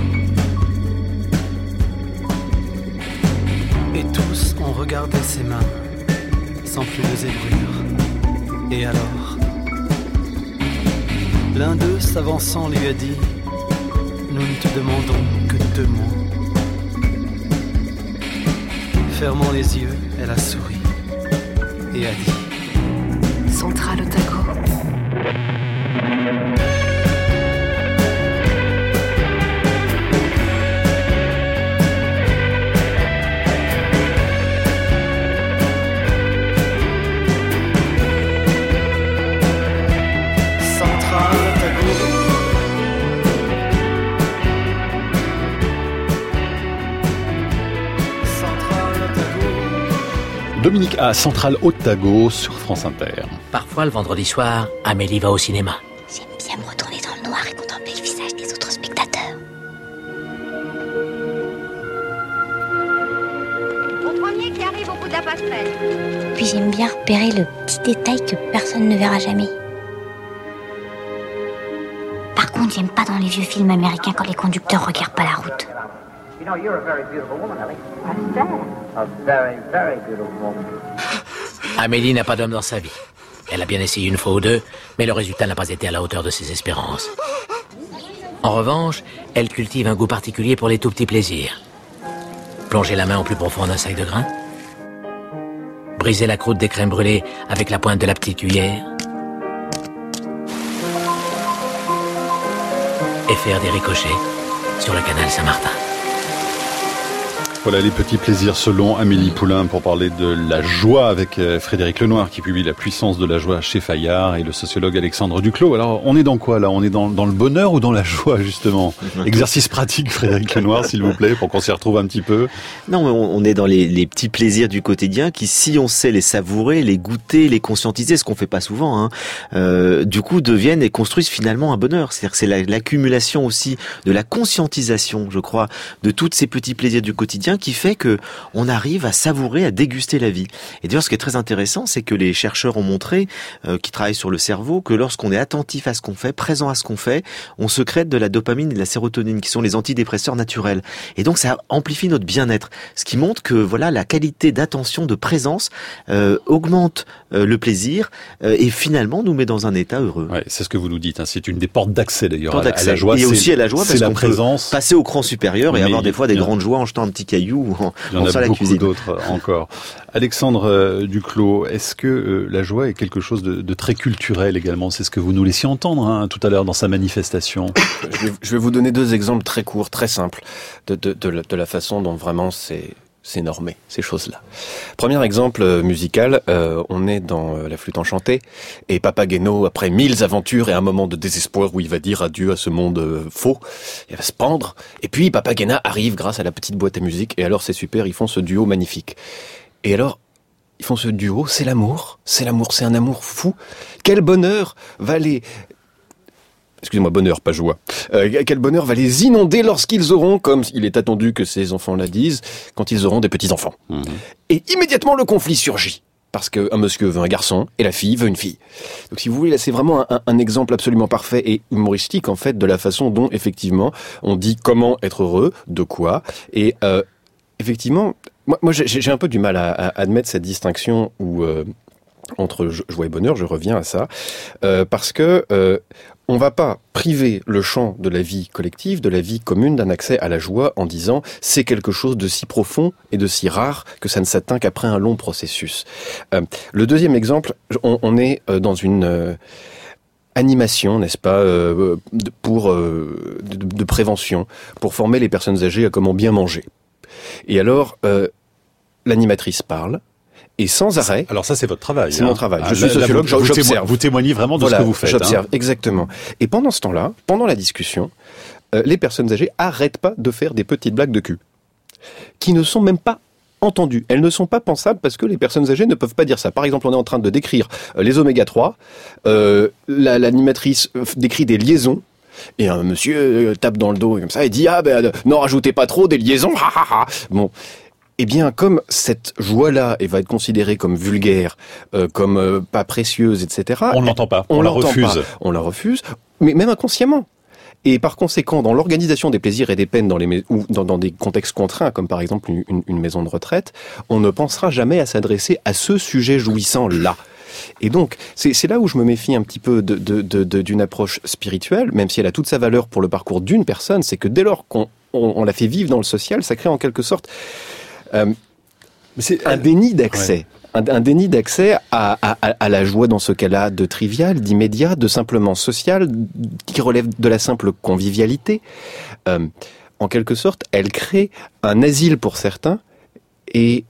Speaker 8: Et tous ont regardé ses mains, sans plus de zébrure. Et alors, l'un d'eux s'avançant lui a dit, nous ne te demandons que deux mots. Fermant les yeux, elle a souri et a dit,
Speaker 3: Central Otago.
Speaker 1: Dominique A, Central Otago sur France Inter.
Speaker 9: Parfois, le vendredi soir, Amélie va au cinéma.
Speaker 10: J'aime bien me retourner dans le noir et contempler le visage des autres spectateurs.
Speaker 11: Au premier qui arrive au bout de la passerelle.
Speaker 10: Puis j'aime bien repérer le petit détail que personne ne verra jamais. Par contre, monde n'aime pas dans les vieux films américains quand les conducteurs regardent pas la route.
Speaker 12: You know, you're a very beautiful woman, Ellie. What's that? A very, very beautiful woman.
Speaker 9: Amélie n'a pas d'homme dans sa vie. Elle a bien essayé une fois ou deux, mais le résultat n'a pas été à la hauteur de ses espérances. En revanche, elle cultive un goût particulier pour les tout petits plaisirs. Plonger la main au plus profond d'un sac de grains, briser la croûte des crèmes brûlées avec la pointe de la petite cuillère, et faire des ricochets sur le canal Saint-Martin.
Speaker 1: Voilà les petits plaisirs selon Amélie Poulain pour parler de la joie avec Frédéric Lenoir qui publie La puissance de la joie chez Fayard et le sociologue Alexandre Duclos. Alors on est dans quoi là ? On est dans, dans le bonheur ou dans la joie justement ? Exercice pratique Frédéric Lenoir s'il vous plaît pour qu'on s'y retrouve un petit peu.
Speaker 4: Non, mais on, on est dans les, les petits plaisirs du quotidien qui, si on sait les savourer, les goûter, les conscientiser, ce qu'on fait pas souvent, hein, euh, du coup deviennent et construisent finalement un bonheur. C'est-à-dire que c'est la, l'accumulation aussi de la conscientisation, je crois, de tous ces petits plaisirs du quotidien qui fait que on arrive à savourer, à déguster la vie. Et d'ailleurs, ce qui est très intéressant, c'est que les chercheurs ont montré, euh, qui travaillent sur le cerveau, que lorsqu'on est attentif à ce qu'on fait, présent à ce qu'on fait, on sécrète de la dopamine et de la sérotonine, qui sont les antidépresseurs naturels. Et donc, ça amplifie notre bien-être. Ce qui montre que, voilà, la qualité d'attention, de présence, euh, augmente euh, le plaisir euh, et finalement nous met dans un état heureux.
Speaker 1: Ouais, c'est ce que vous nous dites. Hein. C'est une des portes d'accès d'ailleurs
Speaker 4: porte
Speaker 1: à,
Speaker 4: d'accès.
Speaker 1: à la joie.
Speaker 4: Et aussi à la joie parce
Speaker 1: la
Speaker 4: qu'on
Speaker 1: présence.
Speaker 4: peut passer au cran supérieur et
Speaker 1: Mais
Speaker 4: avoir des fois des
Speaker 1: bien.
Speaker 4: grandes joies en jetant un petit caillou ou en,
Speaker 1: Il y en
Speaker 4: en
Speaker 1: a
Speaker 4: faisant la
Speaker 1: beaucoup
Speaker 4: cuisine.
Speaker 1: d'autres encore. Alexandre euh, Duclos, est-ce que euh, la joie est quelque chose de, de très culturel également ? C'est ce que vous nous laissiez entendre hein, tout à l'heure dans sa manifestation.
Speaker 5: je, vais, je vais vous donner deux exemples très courts, très simples, de, de, de, la, de la façon dont vraiment c'est... c'est normé, ces choses-là. Premier exemple euh, musical, euh, on est dans euh, La Flûte enchantée, et Papageno, après mille aventures et un moment de désespoir où il va dire adieu à ce monde euh, faux, il va se pendre, et puis Papagena arrive grâce à la petite boîte à musique, et alors c'est super, ils font ce duo magnifique. Et alors, ils font ce duo, c'est l'amour, c'est l'amour, c'est un amour fou. Quel bonheur va les... Excusez-moi, bonheur, pas joie. Euh, quel bonheur va les inonder lorsqu'ils auront, comme il est attendu que ces enfants-là disent, quand ils auront des petits-enfants. Mmh. Et immédiatement, le conflit surgit. Parce qu'un monsieur veut un garçon et la fille veut une fille. Donc si vous voulez, là c'est vraiment un, un exemple absolument parfait et humoristique en fait de la façon dont effectivement on dit comment être heureux, de quoi. Et euh, effectivement, moi, moi j'ai, j'ai un peu du mal à, à admettre cette distinction où... Euh, entre joie et bonheur, je reviens à ça, euh, parce que euh, on va pas priver le champ de la vie collective, de la vie commune, d'un accès à la joie en disant c'est quelque chose de si profond et de si rare que ça ne s'atteint qu'après un long processus. Euh, le deuxième exemple, on, on est dans une euh, animation, n'est-ce pas, euh, pour euh, de, de prévention, pour former les personnes âgées à comment bien manger. Et alors, euh, l'animatrice parle. Et sans arrêt.
Speaker 1: Alors ça, c'est votre travail.
Speaker 5: C'est
Speaker 1: hein.
Speaker 5: mon travail. Je
Speaker 1: ah,
Speaker 5: suis sociologue,
Speaker 1: là, vous,
Speaker 5: j'observe.
Speaker 1: Vous témoignez vraiment de
Speaker 5: voilà,
Speaker 1: ce que vous faites.
Speaker 5: J'observe,
Speaker 1: hein.
Speaker 5: exactement. Et pendant ce temps-là, pendant la discussion, euh, les personnes âgées arrêtent pas de faire des petites blagues de cul, qui ne sont même pas entendues. Elles ne sont pas pensables parce que les personnes âgées ne peuvent pas dire ça. Par exemple, on est en train de décrire euh, les oméga trois. Euh, la, l'animatrice euh, décrit des liaisons. Et un monsieur euh, tape dans le dos comme ça et dit « Ah ben, euh, n'en rajoutez pas trop des liaisons, ha ha ha !» Bon... Eh bien, comme cette joie-là elle va être considérée comme vulgaire, euh, comme euh, pas précieuse, et cetera.
Speaker 1: On ne l'entend pas, on,
Speaker 5: on
Speaker 1: la
Speaker 5: l'entend
Speaker 1: refuse.
Speaker 5: Pas, on la refuse, mais même inconsciemment. Et par conséquent, dans l'organisation des plaisirs et des peines dans, les, ou dans, dans des contextes contraints, comme par exemple une, une maison de retraite, on ne pensera jamais à s'adresser à ce sujet jouissant-là. Et donc, c'est, c'est là où je me méfie un petit peu de, de, de, de, d'une approche spirituelle, même si elle a toute sa valeur pour le parcours d'une personne, c'est que dès lors qu'on on, on la fait vivre dans le social, ça crée en quelque sorte... Euh, c'est un déni d'accès, ouais. un, un déni d'accès à, à, à la joie dans ce cas-là de trivial, d'immédiat, de simplement social, qui relève de la simple convivialité. Euh, en quelque sorte, elle crée un asile pour certains et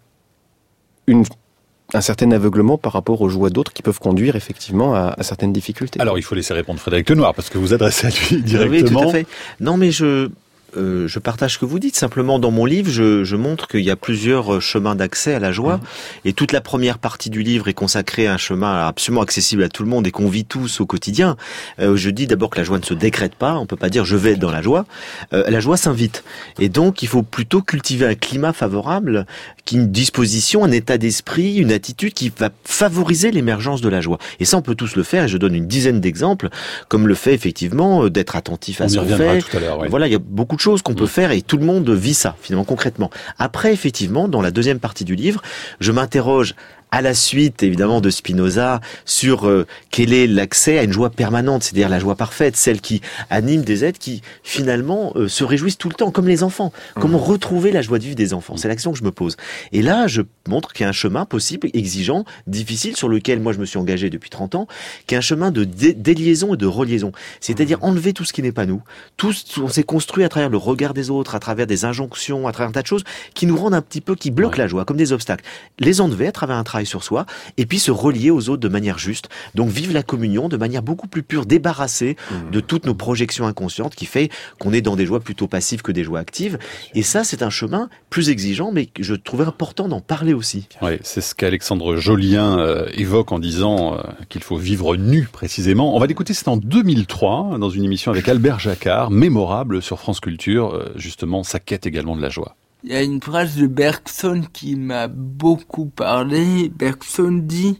Speaker 5: une, un certain aveuglement par rapport aux joies d'autres qui peuvent conduire effectivement à, à certaines difficultés.
Speaker 1: Alors il faut laisser répondre Frédéric Lenoir parce que vous adressez à lui directement.
Speaker 4: Oui, tout à fait. Non, mais je... euh, je partage ce que vous dites. Simplement, dans mon livre, je, je montre qu'il y a plusieurs chemins d'accès à la joie. Mmh. Et toute la première partie du livre est consacrée à un chemin absolument accessible à tout le monde et qu'on vit tous au quotidien. Euh, je dis d'abord que la joie ne se décrète pas. On peut pas dire je vais être dans la joie. Euh, la joie s'invite. Et donc, il faut plutôt cultiver un climat favorable, qui une disposition, un état d'esprit, une attitude qui va favoriser l'émergence de la joie. Et ça, on peut tous le faire. Et je donne une dizaine d'exemples, comme le fait effectivement d'être attentif à ce qu'on fait.
Speaker 1: Tout à l'heure, oui.
Speaker 4: Voilà, il y a beaucoup de choses qu'on mmh. peut faire et tout le monde vit ça, finalement, concrètement. Après, effectivement, dans la deuxième partie du livre, je m'interroge à la suite, évidemment, de Spinoza, sur euh, quel est l'accès à une joie permanente, c'est-à-dire la joie parfaite, celle qui anime des êtres qui, finalement, euh, se réjouissent tout le temps, comme les enfants. Mmh. Comment retrouver la joie de vivre des enfants? C'est l'action que je me pose. Et là, je montre qu'il y a un chemin possible, exigeant, difficile, sur lequel moi je me suis engagé depuis trente ans, qui est un chemin de dé- déliaison et de reliaison. C'est-à-dire mmh. enlever tout ce qui n'est pas nous. Tout, on s'est construit à travers le regard des autres, à travers des injonctions, à travers un tas de choses qui nous rendent un petit peu, qui bloquent ouais. la joie, comme des obstacles. Les enlever à travers un travail sur soi, et puis se relier aux autres de manière juste. Donc vivre la communion de manière beaucoup plus pure, débarrassée mmh. de toutes nos projections inconscientes qui fait qu'on est dans des joies plutôt passives que des joies actives. Et ça, c'est un chemin plus exigeant, mais que je trouvais important d'en parler aussi.
Speaker 1: Oui, c'est ce qu'Alexandre Jolien euh, évoque en disant euh, qu'il faut vivre nu, précisément. On va l'écouter, c'est en deux mille trois, dans une émission avec Albert Jacquard, mémorable sur France Culture, euh, justement, sa quête également de la joie.
Speaker 13: Il y a une phrase de Bergson qui m'a beaucoup parlé. Bergson dit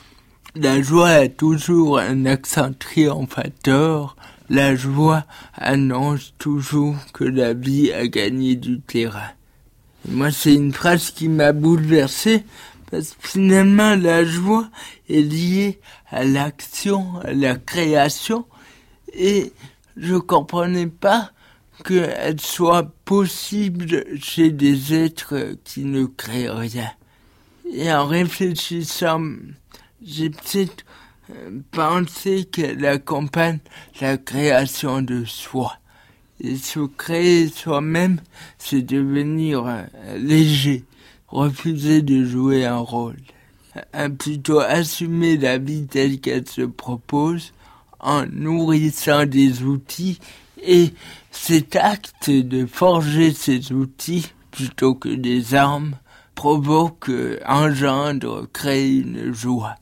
Speaker 13: « La joie a toujours un accent triomphateur. La joie annonce toujours que la vie a gagné du terrain. » Et moi, c'est une phrase qui m'a bouleversé parce que finalement, la joie est liée à l'action, à la création. Et je comprenais pas qu'elle soit possible chez des êtres qui ne créent rien. Et en réfléchissant, j'ai peut-être pensé qu'elle accompagne la création de soi. Et se créer soi-même, c'est devenir léger, refuser de jouer un rôle, plutôt assumer la vie telle qu'elle se propose en nourrissant des outils. Et cet acte de forger ces outils, plutôt que des armes, provoque, engendre, crée une joie.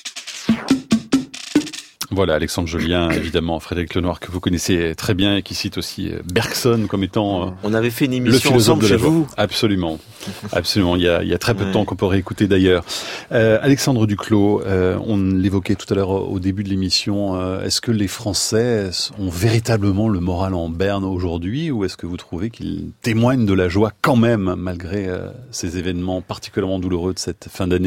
Speaker 1: Voilà, Alexandre Jolien, évidemment, Frédéric Lenoir, que vous connaissez très bien et qui cite aussi Bergson comme étant...
Speaker 4: On avait fait une émission ensemble chez vous.
Speaker 1: Absolument, absolument. Il y a, il y a très peu de ouais. temps qu'on peut réécouter d'ailleurs. Euh, Alexandre Duclos, euh, on l'évoquait tout à l'heure au début de l'émission, euh, est-ce que les Français ont véritablement le moral en berne aujourd'hui, ou est-ce que vous trouvez qu'ils témoignent de la joie quand même, malgré euh, ces événements particulièrement douloureux de cette fin d'année ?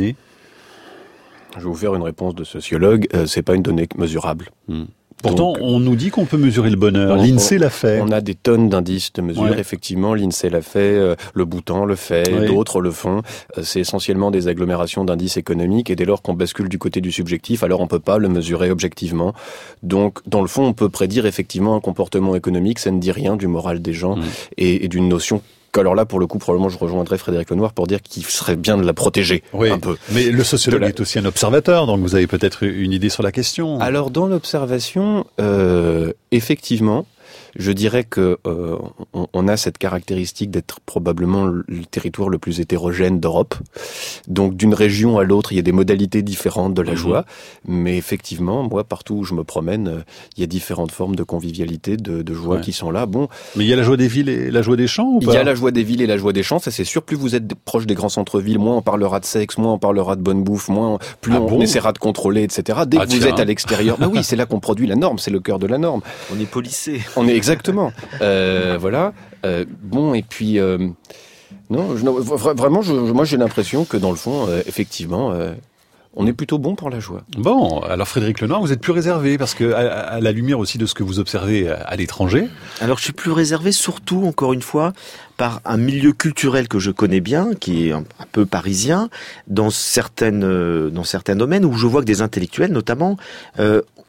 Speaker 5: Je vais vous faire une réponse de sociologue, euh, c'est pas une donnée mesurable.
Speaker 1: Mmh. Pourtant, Donc, on nous dit qu'on peut mesurer le bonheur. On, L'INSEE l'a fait.
Speaker 5: On a des tonnes d'indices de mesure. Ouais. Effectivement, l'INSEE l'a fait, euh, le Bhoutan le fait, ouais. d'autres le font. Euh, c'est essentiellement des agglomérations d'indices économiques. Et dès lors qu'on bascule du côté du subjectif, alors on peut pas le mesurer objectivement. Donc, dans le fond, on peut prédire effectivement un comportement économique. Ça ne dit rien du moral des gens mmh. et, et d'une notion. Alors là, pour le coup, probablement, je rejoindrai Frédéric Lenoir pour dire qu'il serait bien de la protéger
Speaker 1: oui,
Speaker 5: un peu.
Speaker 1: Mais le sociologue la... est aussi un observateur, donc vous avez peut-être une idée sur la question.
Speaker 5: Alors, dans l'observation, euh, effectivement, je dirais que euh, on, on a cette caractéristique d'être probablement le territoire le plus hétérogène d'Europe. Donc d'une région à l'autre, il y a des modalités différentes de la mmh. joie. Mais effectivement, moi, partout où je me promène, euh, il y a différentes formes de convivialité, de, de joie ouais. qui sont là. Bon,
Speaker 1: mais il y a la joie des villes et la joie des champs ou pas ?
Speaker 5: Il y a la joie des villes et la joie des champs, ça c'est sûr. Plus vous êtes proche des grands centres-villes, moins on parlera de sexe, moins on parlera de bonne bouffe, moins plus ah on, bon on essaiera de contrôler, et cetera. Dès ah, que vous tiens. êtes à l'extérieur, mais oui, c'est là qu'on produit la norme, c'est le cœur de la norme.
Speaker 4: On est policé.
Speaker 5: On est Exactement. Euh, voilà. Euh, bon, et puis... Euh, non, je, vraiment, je, moi j'ai l'impression que dans le fond, euh, effectivement... Euh, on est plutôt bon pour la joie.
Speaker 1: Bon, alors Frédéric Lenoir, vous êtes plus réservé, parce que à, à la lumière aussi de ce que vous observez à, à l'étranger...
Speaker 4: Alors je suis plus réservé surtout, encore une fois, par un milieu culturel que je connais bien, qui est un, un peu parisien, dans certaines, euh, dans certains domaines, où je vois que des intellectuels, notamment... Euh,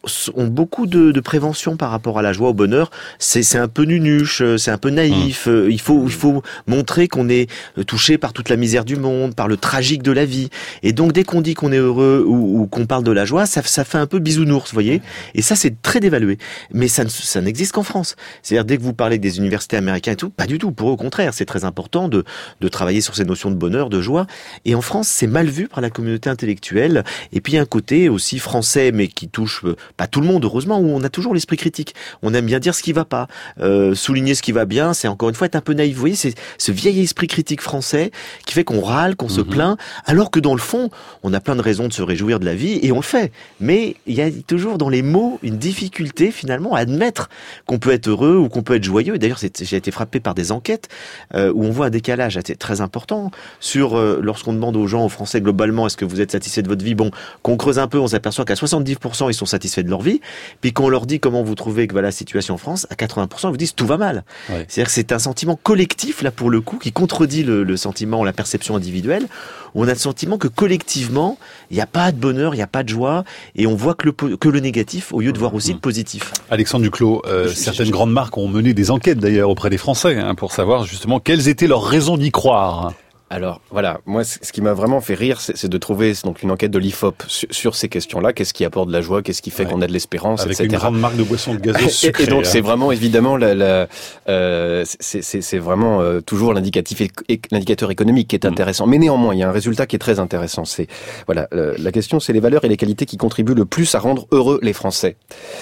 Speaker 4: ont beaucoup de, de prévention par rapport à la joie, au bonheur. C'est, c'est un peu nunuche, c'est un peu naïf. Mmh. Il faut, il faut montrer qu'on est touché par toute la misère du monde, par le tragique de la vie. Et donc, dès qu'on dit qu'on est heureux ou, ou qu'on parle de la joie, ça, ça fait un peu bisounours, vous voyez. Et ça, c'est très dévalué. Mais ça, ça n'existe qu'en France. C'est-à-dire, dès que vous parlez des universités américaines et tout, pas du tout. Pour eux, au contraire, c'est très important de, de travailler sur ces notions de bonheur, de joie. Et en France, c'est mal vu par la communauté intellectuelle. Et puis, il y a un côté aussi français, mais qui touche pas tout le monde, heureusement, où on a toujours l'esprit critique. On aime bien dire ce qui va pas. Euh, souligner ce qui va bien, c'est encore une fois être un peu naïf. Vous voyez, c'est ce vieil esprit critique français qui fait qu'on râle, qu'on mmh. se plaint, alors que dans le fond, on a plein de raisons de se réjouir de la vie, et on le fait. Mais il y a toujours dans les mots une difficulté, finalement, à admettre qu'on peut être heureux ou qu'on peut être joyeux. Et d'ailleurs, c'est, j'ai été frappé par des enquêtes euh, où on voit un décalage très important sur, euh, lorsqu'on demande aux gens, aux Français, globalement, est-ce que vous êtes satisfait de votre vie? Bon, qu'on creuse un peu, on s'aperçoit qu'à soixante-dix pour cent, ils sont satisfaits de leur vie. Puis quand on leur dit comment vous trouvez que va la situation en France, à quatre-vingts pour cent, ils vous disent tout va mal. Ouais. C'est-à-dire que c'est un sentiment collectif, là, pour le coup, qui contredit le, le sentiment, la perception individuelle, où on a le sentiment que collectivement, il n'y a pas de bonheur, il n'y a pas de joie, et on voit que le, que le négatif, au lieu de voir aussi le positif.
Speaker 1: Alexandre Duclos, euh, je, certaines je, je... grandes marques ont mené des enquêtes d'ailleurs auprès des Français, hein, pour savoir justement quelles étaient leurs raisons d'y croire.
Speaker 5: Alors voilà, moi ce qui m'a vraiment fait rire, c'est, c'est de trouver donc une enquête de l'I F O P sur, sur ces questions-là. Qu'est-ce qui apporte de la joie, qu'est-ce qui fait ouais. qu'on a de l'espérance,
Speaker 1: avec
Speaker 5: et cetera.
Speaker 1: Avec une grande marque de boissons de gazeuse sucrée.
Speaker 5: Et, et donc
Speaker 1: hein.
Speaker 5: c'est vraiment évidemment la, la, euh, c'est, c'est, c'est vraiment euh, toujours l'indicatif et, et, l'indicateur économique qui est intéressant. Mmh. Mais néanmoins, il y a un résultat qui est très intéressant. C'est voilà, euh, la question, c'est les valeurs et les qualités qui contribuent le plus à rendre heureux les Français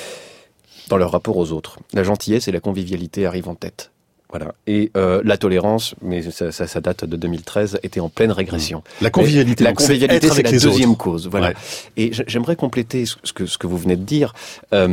Speaker 5: dans leur rapport aux autres. La gentillesse et la convivialité arrivent en tête. Voilà. Et euh, la tolérance, mais ça, ça, ça date de deux mille treize, était en pleine régression.
Speaker 1: La convivialité,
Speaker 5: la convivialité, c'est, c'est la deuxième
Speaker 1: autres.
Speaker 5: cause. Voilà. Ouais. Et j'aimerais compléter ce que ce que vous venez de dire. Euh,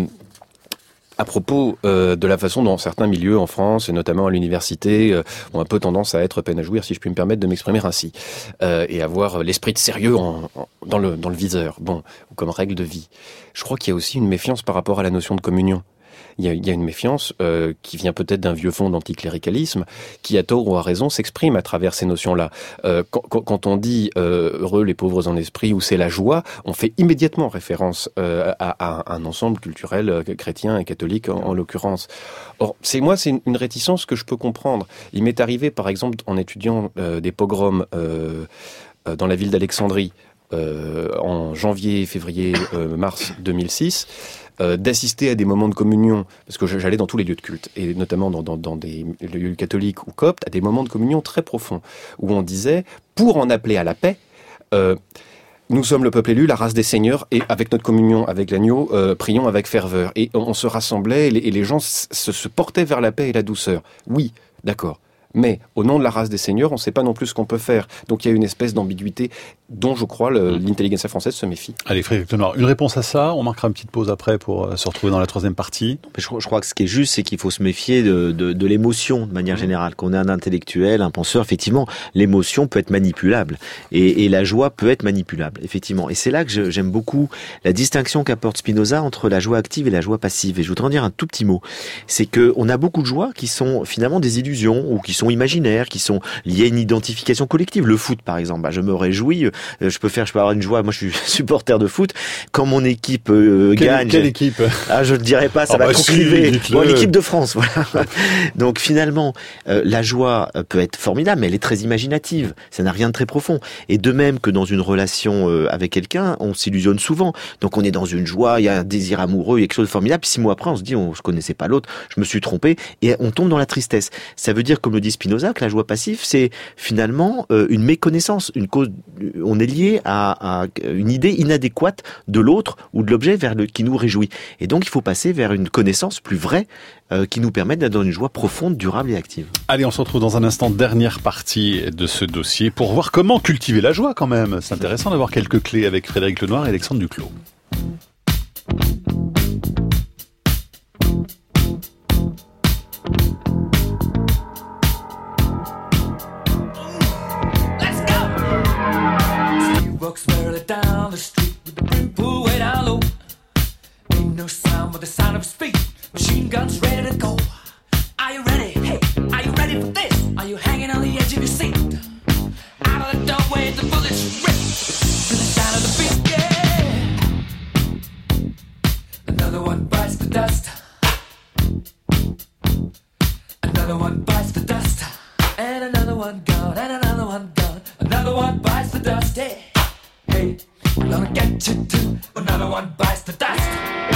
Speaker 5: à propos euh, de la façon dont certains milieux en France, et notamment à l'université, euh, ont un peu tendance à être peine à jouir, si je puis me permettre de m'exprimer ainsi, euh, et avoir l'esprit de sérieux en, en, dans le dans le viseur, bon, comme règle de vie. Je crois qu'il y a aussi une méfiance par rapport à la notion de communion. Il y a, il y a une méfiance euh, qui vient peut-être d'un vieux fond d'anticléricalisme, qui à tort ou à raison s'exprime à travers ces notions-là. Euh, quand, quand on dit euh, heureux les pauvres en esprit ou c'est la joie, on fait immédiatement référence euh, à, à un ensemble culturel euh, chrétien et catholique en, en l'occurrence. Or, c'est moi, c'est une, une réticence que je peux comprendre. Il m'est arrivé, par exemple, en étudiant euh, des pogroms euh, euh, dans la ville d'Alexandrie euh, en janvier, février, euh, mars deux mille six. Euh, d'assister à des moments de communion, parce que j'allais dans tous les lieux de culte, et notamment dans, dans, dans des lieux catholiques ou coptes, à des moments de communion très profonds, où on disait, pour en appeler à la paix, euh, nous sommes le peuple élu, la race des seigneurs, et avec notre communion avec l'agneau, euh, prions avec ferveur. Et on, on se rassemblait, et les, et les gens se, se portaient vers la paix et la douceur. Oui, d'accord. Mais au nom de la race des seigneurs, on ne sait pas non plus ce qu'on peut faire. Donc il y a une espèce d'ambiguïté dont je crois le, l'intelligentsia française se méfie.
Speaker 1: Allez Frédéric Lenoir, une réponse à ça, on marquera une petite pause après pour euh, se retrouver dans la troisième partie.
Speaker 4: Je, je crois que ce qui est juste, c'est qu'il faut se méfier de, de, de l'émotion de manière générale. Qu'on est un intellectuel, un penseur, effectivement, l'émotion peut être manipulable. Et, et la joie peut être manipulable, effectivement. Et c'est là que je, j'aime beaucoup la distinction qu'apporte Spinoza entre la joie active et la joie passive. Et je voudrais en dire un tout petit mot. C'est qu'on a beaucoup de joies qui sont finalement des illusions ou qui sont imaginaires, qui sont liées à une identification collective. Le foot, par exemple, bah, je me réjouis, je peux faire, je peux avoir une joie. Moi, je suis supporter de foot. Quand mon équipe euh,
Speaker 1: quelle,
Speaker 4: gagne,
Speaker 1: quelle équipe
Speaker 4: Ah, je ne dirais pas, ça oh va bah concluer. Si, bon, l'équipe de France, voilà. Donc finalement, euh, la joie peut être formidable, mais elle est très imaginative. Ça n'a rien de très profond. Et de même que dans une relation euh, avec quelqu'un, on s'illusionne souvent. Donc on est dans une joie, il y a un désir amoureux, il y a quelque chose de formidable. Puis six mois après, on se dit, on, je connaissais pas l'autre, je me suis trompé, et on tombe dans la tristesse. Ça veut dire, comme le dit Spinoza, que la joie passive, c'est finalement euh, une méconnaissance, une cause. On est lié à, à une idée inadéquate de l'autre ou de l'objet vers le qui nous réjouit. Et donc, il faut passer vers une connaissance plus vraie euh, qui nous permette d'être dans une joie profonde, durable et active.
Speaker 1: Allez, on se retrouve dans un instant, dernière partie de ce dossier pour voir comment cultiver la joie quand même. C'est intéressant d'avoir quelques clés avec Frédéric Lenoir et Alexandre Duclos.
Speaker 8: Down the street with the brim pulled way down low. Ain't no sound but the sound of speed. Machine guns ready to go. Are you ready? Hey, are you ready for this? Are you hanging on the edge of your seat? Out of the doorway, the bullets rip to the sound of the beat. Yeah. the dust. Another one bites the dust. And another one gone, and another one gone. Another one bites the dust. Hey, hey, I'm gonna get you too. Another one bites the dust.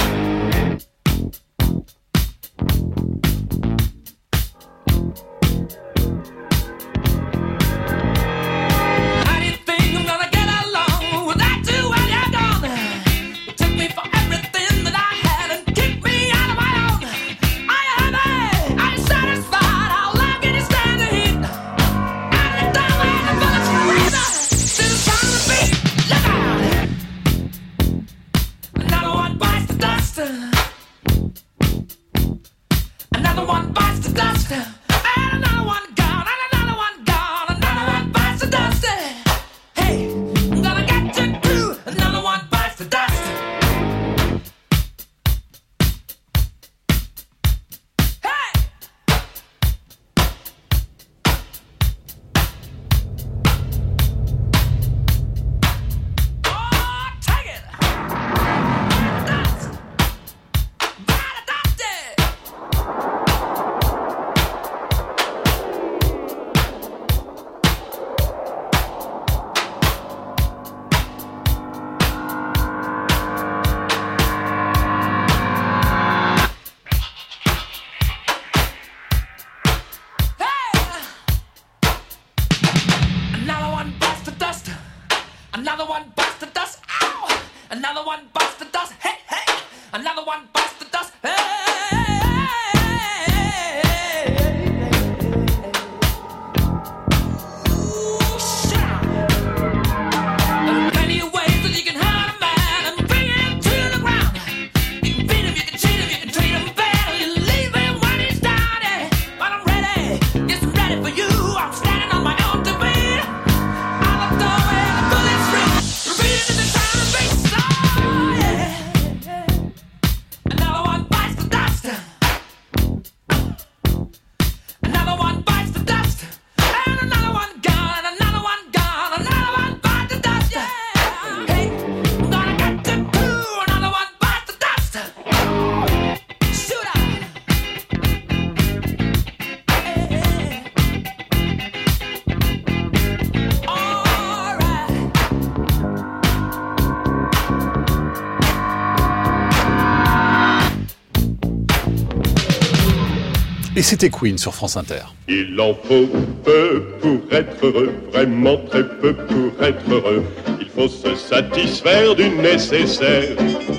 Speaker 1: Et c'était Queen sur France Inter.
Speaker 14: Il en faut peu pour être heureux, vraiment très peu pour être heureux. Il faut se satisfaire du nécessaire.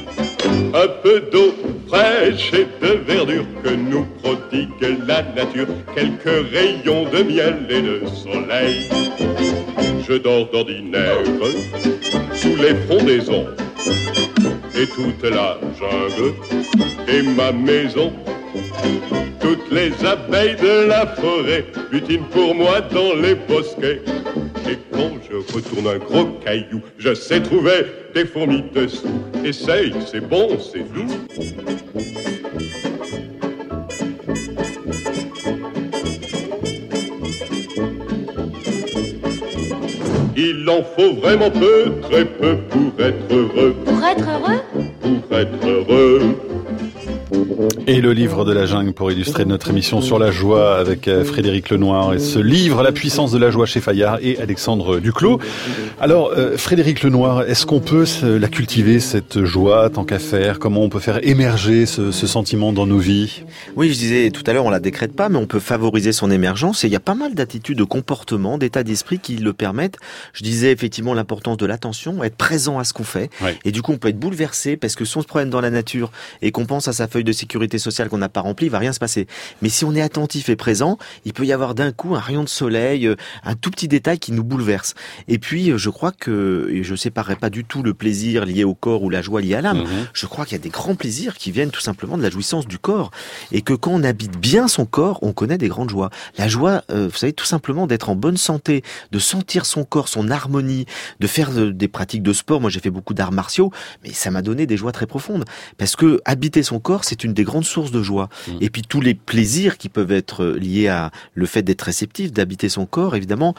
Speaker 14: Un peu d'eau fraîche et de verdure que nous prodigue la nature. Quelques rayons de miel et de soleil. Je dors d'ordinaire sous les frondaisons. Et toute la jungle est ma maison. Toutes les abeilles de la forêt butinent pour moi dans les bosquets. Et quand je retourne un gros caillou, je sais trouver des fourmis dessous. Essaye, c'est bon, c'est doux. Il en faut vraiment peu, très peu pour être heureux.
Speaker 10: Pour être heureux?
Speaker 14: Pour être heureux.
Speaker 1: Et le livre de la jungle pour illustrer notre émission sur la joie avec Frédéric Lenoir. Et ce livre, La puissance de la joie chez Fayard et Alexandre Duclos. Alors, euh, Frédéric Lenoir, est-ce qu'on peut la cultiver, cette joie, tant qu'à faire? Comment on peut faire émerger ce, ce sentiment dans nos vies?
Speaker 4: Oui, je disais tout à l'heure, on la décrète pas, mais on peut favoriser son émergence. Et il y a pas mal d'attitudes, de comportements, d'états d'esprit qui le permettent. Je disais effectivement l'importance de l'attention, être présent à ce qu'on fait. Ouais. Et du coup, on peut être bouleversé parce que si on se promène dans la nature et qu'on pense à sa feuille de sécurité sociale qu'on n'a pas remplie, il va rien se passer. Mais si on est attentif et présent, il peut y avoir d'un coup un rayon de soleil, un tout petit détail qui nous bouleverse. Et puis, je crois que, et je séparerai pas du tout le plaisir lié au corps ou la joie liée à l'âme, mmh. je crois qu'il y a des grands plaisirs qui viennent tout simplement de la jouissance du corps. Et que quand on habite bien son corps, on connaît des grandes joies. La joie, euh, vous savez, tout simplement d'être en bonne santé, de sentir son corps, son harmonie, de faire des pratiques de sport. Moi, j'ai fait beaucoup d'arts martiaux, mais ça m'a donné des joies très profondes. Parce que habiter son corps, c'est une des grandes sources de joie. Mmh. Et puis tous les plaisirs qui peuvent être liés à le fait d'être réceptif, d'habiter son corps, évidemment,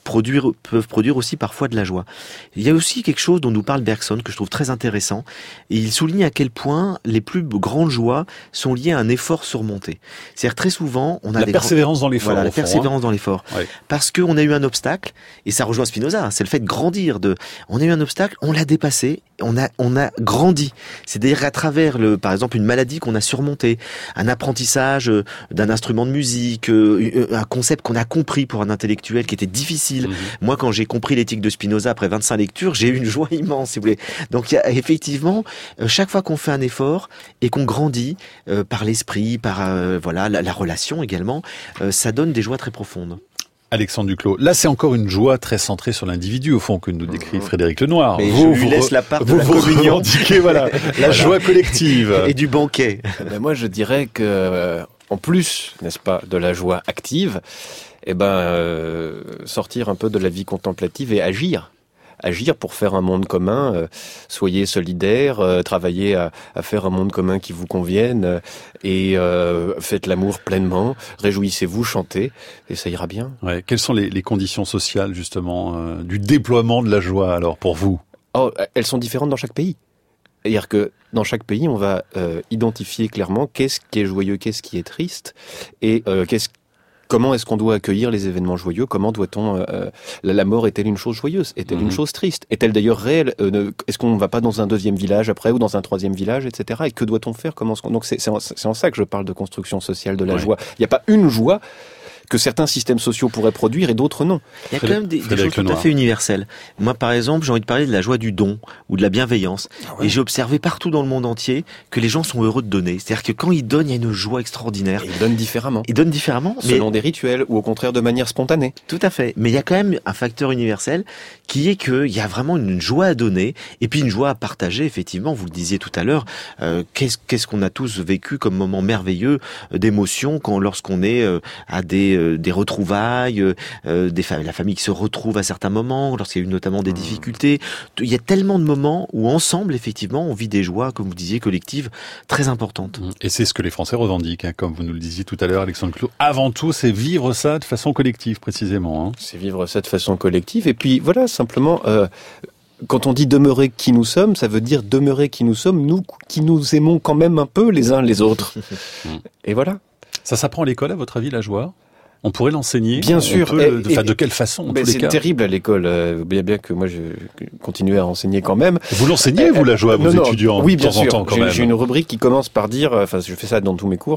Speaker 4: produire, peuvent produire aussi parfois de la joie. Il y a aussi quelque chose dont nous parle Bergson que je trouve très intéressant. Et il souligne à quel point les plus grandes joies sont liées à un effort surmonté. C'est-à-dire très souvent, on a
Speaker 1: la
Speaker 4: des
Speaker 1: persévérance grands... dans l'effort.
Speaker 4: Voilà, la
Speaker 1: fond,
Speaker 4: persévérance
Speaker 1: hein.
Speaker 4: dans l'effort.
Speaker 1: Ouais.
Speaker 4: Parce qu'on a eu un obstacle, et ça rejoint Spinoza, hein, c'est le fait de grandir. De, on a eu un obstacle, on l'a dépassé, on a, on a grandi. C'est-à-dire à travers, le, par exemple, une maladie qu'on a surmontée, un apprentissage euh, d'un instrument de musique, euh, un concept qu'on a compris pour un intellectuel qui était difficile. Mmh. Moi, quand j'ai compris l'éthique de Spinoza après vingt-cinq lectures, j'ai eu une joie immense, si vous voulez. Donc, il y a, effectivement, euh, chaque fois qu'on fait un effort et qu'on grandit euh, par l'esprit, par euh, voilà la, la relation également, euh, ça donne des joies très profondes.
Speaker 1: Alexandre Duclos. Là, c'est encore une joie très centrée sur l'individu, au fond, que nous décrit Frédéric Lenoir.
Speaker 4: Mais vous, je lui laisse la part de
Speaker 1: vous,
Speaker 4: la
Speaker 1: vous
Speaker 4: communion.
Speaker 1: Voilà, la voilà. joie collective.
Speaker 4: Et du banquet.
Speaker 5: Ben moi, je dirais que, euh, en plus, n'est-ce pas, de la joie active, eh ben, euh, sortir un peu de la vie contemplative et agir. Agir pour faire un monde commun, euh, soyez solidaires, euh, travaillez à, à faire un monde commun qui vous convienne, euh, et euh, faites l'amour pleinement, réjouissez-vous, chantez, et ça ira bien.
Speaker 1: Ouais. Quelles sont les, les conditions sociales, justement, euh, du déploiement de la joie, alors, pour vous ?
Speaker 5: Oh, elles sont différentes dans chaque pays. C'est-à-dire que dans chaque pays, on va euh, identifier clairement qu'est-ce qui est joyeux, qu'est-ce qui est triste, et euh, qu'est-ce Comment est-ce qu'on doit accueillir les événements joyeux ? Comment doit-on... Euh, la mort est-elle une chose joyeuse ? Est-elle mmh. une chose triste ? Est-elle d'ailleurs réelle ? euh, Est-ce qu'on ne va pas dans un deuxième village après ou dans un troisième village, et cetera. Et que doit-on faire ? Comment Donc c'est, c'est, en, c'est en ça que je parle de construction sociale de la ouais. joie. Il n'y a pas une joie que certains systèmes sociaux pourraient produire et d'autres non.
Speaker 4: Il y a quand même des, des choses tout à fait universelles. Moi, par exemple, j'ai envie de parler de la joie du don ou de la bienveillance. Ah ouais. Et j'ai observé partout dans le monde entier que les gens sont heureux de donner. C'est-à-dire que quand ils donnent, il y a une joie extraordinaire.
Speaker 5: Et ils donnent différemment.
Speaker 4: Ils donnent différemment.
Speaker 5: Selon
Speaker 4: mais...
Speaker 5: des rituels ou au contraire de manière spontanée.
Speaker 4: Tout à fait. Mais il y a quand même un facteur universel qui est qu'il y a vraiment une joie à donner et puis une joie à partager, effectivement. Vous le disiez tout à l'heure, euh, qu'est-ce, qu'est-ce qu'on a tous vécu comme moment merveilleux euh, d'émotion quand, lorsqu'on est euh, à des, euh, des retrouvailles, Euh, des fa- la famille qui se retrouve à certains moments, lorsqu'il y a eu notamment des difficultés. Il y a tellement de moments où ensemble, effectivement, on vit des joies, comme vous disiez, collectives, très importantes.
Speaker 1: Et c'est ce que les Français revendiquent, hein, comme vous nous le disiez tout à l'heure, Alexandre Duclos. Avant tout, c'est vivre ça de façon collective, précisément. Hein.
Speaker 5: C'est vivre ça de façon collective. Et puis, voilà, simplement... Euh Quand on dit demeurer qui nous sommes, ça veut dire demeurer qui nous sommes, nous qui nous aimons quand même un peu les uns les autres. Et voilà.
Speaker 1: Ça s'apprend à l'école, à votre avis, la joie ? On pourrait l'enseigner.
Speaker 5: Bien sûr.
Speaker 1: Peut,
Speaker 5: et,
Speaker 1: de, et, de quelle façon, en tous les
Speaker 5: c'est
Speaker 1: cas.
Speaker 5: terrible à l'école. Euh, bien, bien que moi, je continue à enseigner quand même.
Speaker 1: Vous l'enseignez, vous, la joie à vos
Speaker 5: non,
Speaker 1: étudiants,
Speaker 5: non, oui, bien
Speaker 1: de temps
Speaker 5: sûr.
Speaker 1: en temps, quand
Speaker 5: j'ai,
Speaker 1: même.
Speaker 5: j'ai une rubrique qui commence par dire, enfin, je fais ça dans tous mes cours,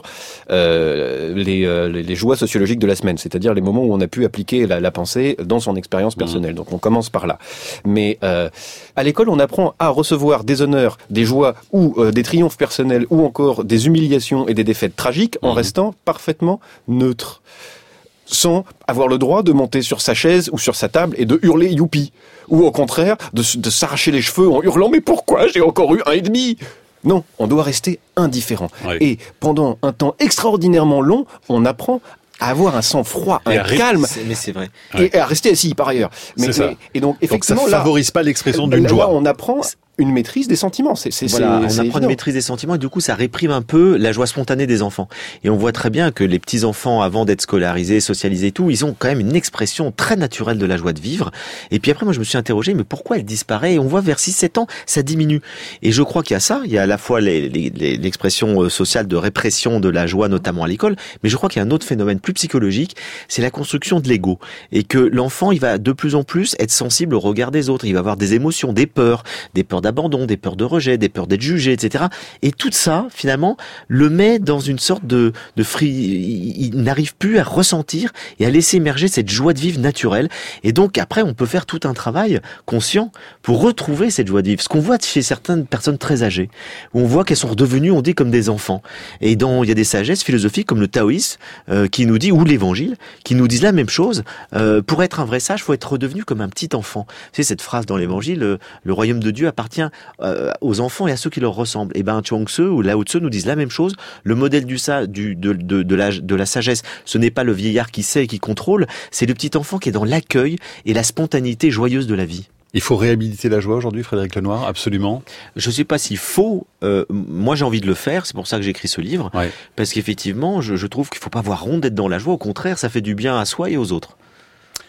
Speaker 5: euh, les, euh, les joies sociologiques de la semaine, c'est-à-dire les moments où on a pu appliquer la, la pensée dans son expérience personnelle. Mmh. Donc, on commence par là. Mais euh, à l'école, on apprend à recevoir des honneurs, des joies ou euh, des triomphes personnels ou encore des humiliations et des défaites tragiques mmh. en restant parfaitement neutre, sans avoir le droit de monter sur sa chaise ou sur sa table et de hurler youpi. Ou au contraire, de, de s'arracher les cheveux en hurlant « Mais pourquoi j'ai encore eu un et demi ?» Non, on doit rester indifférent. Oui. Et pendant un temps extraordinairement long, on apprend à avoir un sang-froid, un
Speaker 4: et
Speaker 5: calme.
Speaker 4: C'est, mais c'est vrai.
Speaker 5: Et, ouais. et à rester assis, par ailleurs. Mais,
Speaker 1: c'est ça.
Speaker 5: Mais, et donc, effectivement,
Speaker 1: donc ça
Speaker 5: là,
Speaker 1: favorise pas l'expression d'une
Speaker 5: là,
Speaker 1: joie.
Speaker 5: Là, on apprend une maîtrise des sentiments. C'est, c'est,
Speaker 4: voilà,
Speaker 5: c'est,
Speaker 4: on
Speaker 5: c'est
Speaker 4: apprend
Speaker 5: évident.
Speaker 4: une maîtrise des sentiments et du coup, ça réprime un peu la joie spontanée des enfants. Et on voit très bien que les petits-enfants, avant d'être scolarisés, socialisés et tout, ils ont quand même une expression très naturelle de la joie de vivre. Et puis après, moi, je me suis interrogé, mais pourquoi elle disparaît ? Et on voit vers six sept ans, ça diminue. Et je crois qu'il y a ça. Il y a à la fois les, les, les, l'expression sociale de répression de la joie, notamment à l'école. Mais je crois qu'il y a un autre phénomène plus psychologique, c'est la construction de l'ego. Et que l'enfant, il va de plus en plus être sensible au regard des autres. Il va avoir des émotions, des peurs, des peurs d'abandon, des peurs de rejet, des peurs d'être jugé, et cetera. Et tout ça, finalement, le met dans une sorte de, de free... Il n'arrive plus à ressentir et à laisser émerger cette joie de vivre naturelle. Et donc, après, on peut faire tout un travail conscient pour retrouver cette joie de vivre. Ce qu'on voit chez certaines personnes très âgées, où on voit qu'elles sont redevenues, on dit, comme des enfants. Et dans, il y a des sagesses philosophiques comme le taoïsme, euh, qui nous dit, ou l'évangile, qui nous disent la même chose. Euh, pour être un vrai sage, il faut être redevenu comme un petit enfant. C'est cette phrase dans l'évangile, le, le royaume de Dieu appartient euh, aux enfants et à ceux qui leur ressemblent. Et ben Chuang Tzu ou Lao Tzu nous disent la même chose. Le modèle du sa, du de, de, de la de la sagesse, ce n'est pas le vieillard qui sait et qui contrôle, c'est le petit enfant qui est dans l'accueil et la spontanéité joyeuse de la vie.
Speaker 1: Il faut réhabiliter la joie aujourd'hui, Frédéric Lenoir, absolument.
Speaker 4: Je ne sais pas s'il faut. Euh, moi, j'ai envie de le faire. C'est pour ça que j'écris ce livre, ouais. Parce qu'effectivement, je, je trouve qu'il ne faut pas avoir honte d'être dans la joie. Au contraire, ça fait du bien à soi et aux autres.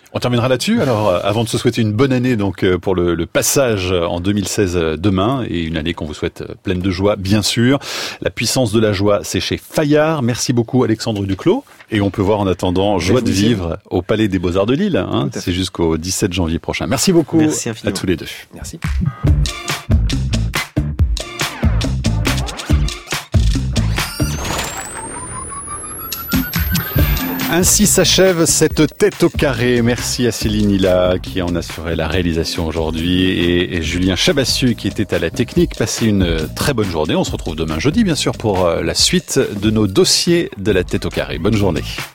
Speaker 1: On terminera là-dessus. Alors, avant de se souhaiter une bonne année donc pour le, le passage en deux mille seize demain, et une année qu'on vous souhaite pleine de joie, bien sûr. La puissance de la joie, c'est chez Fayard. Merci beaucoup, Alexandre Duclos. Et on peut voir en attendant Joie de vivre au Palais des Beaux-Arts de Lille. Hein. C'est jusqu'au dix-sept janvier prochain. Merci beaucoup.
Speaker 4: Merci infiniment.
Speaker 1: À tous les deux.
Speaker 5: Merci.
Speaker 1: Ainsi s'achève cette tête au carré. Merci à Céline Hilla qui en assurait la réalisation aujourd'hui et, et Julien Chabassieux qui était à la technique. Passez une très bonne journée. On se retrouve demain jeudi bien sûr pour la suite de nos dossiers de la tête au carré. Bonne journée.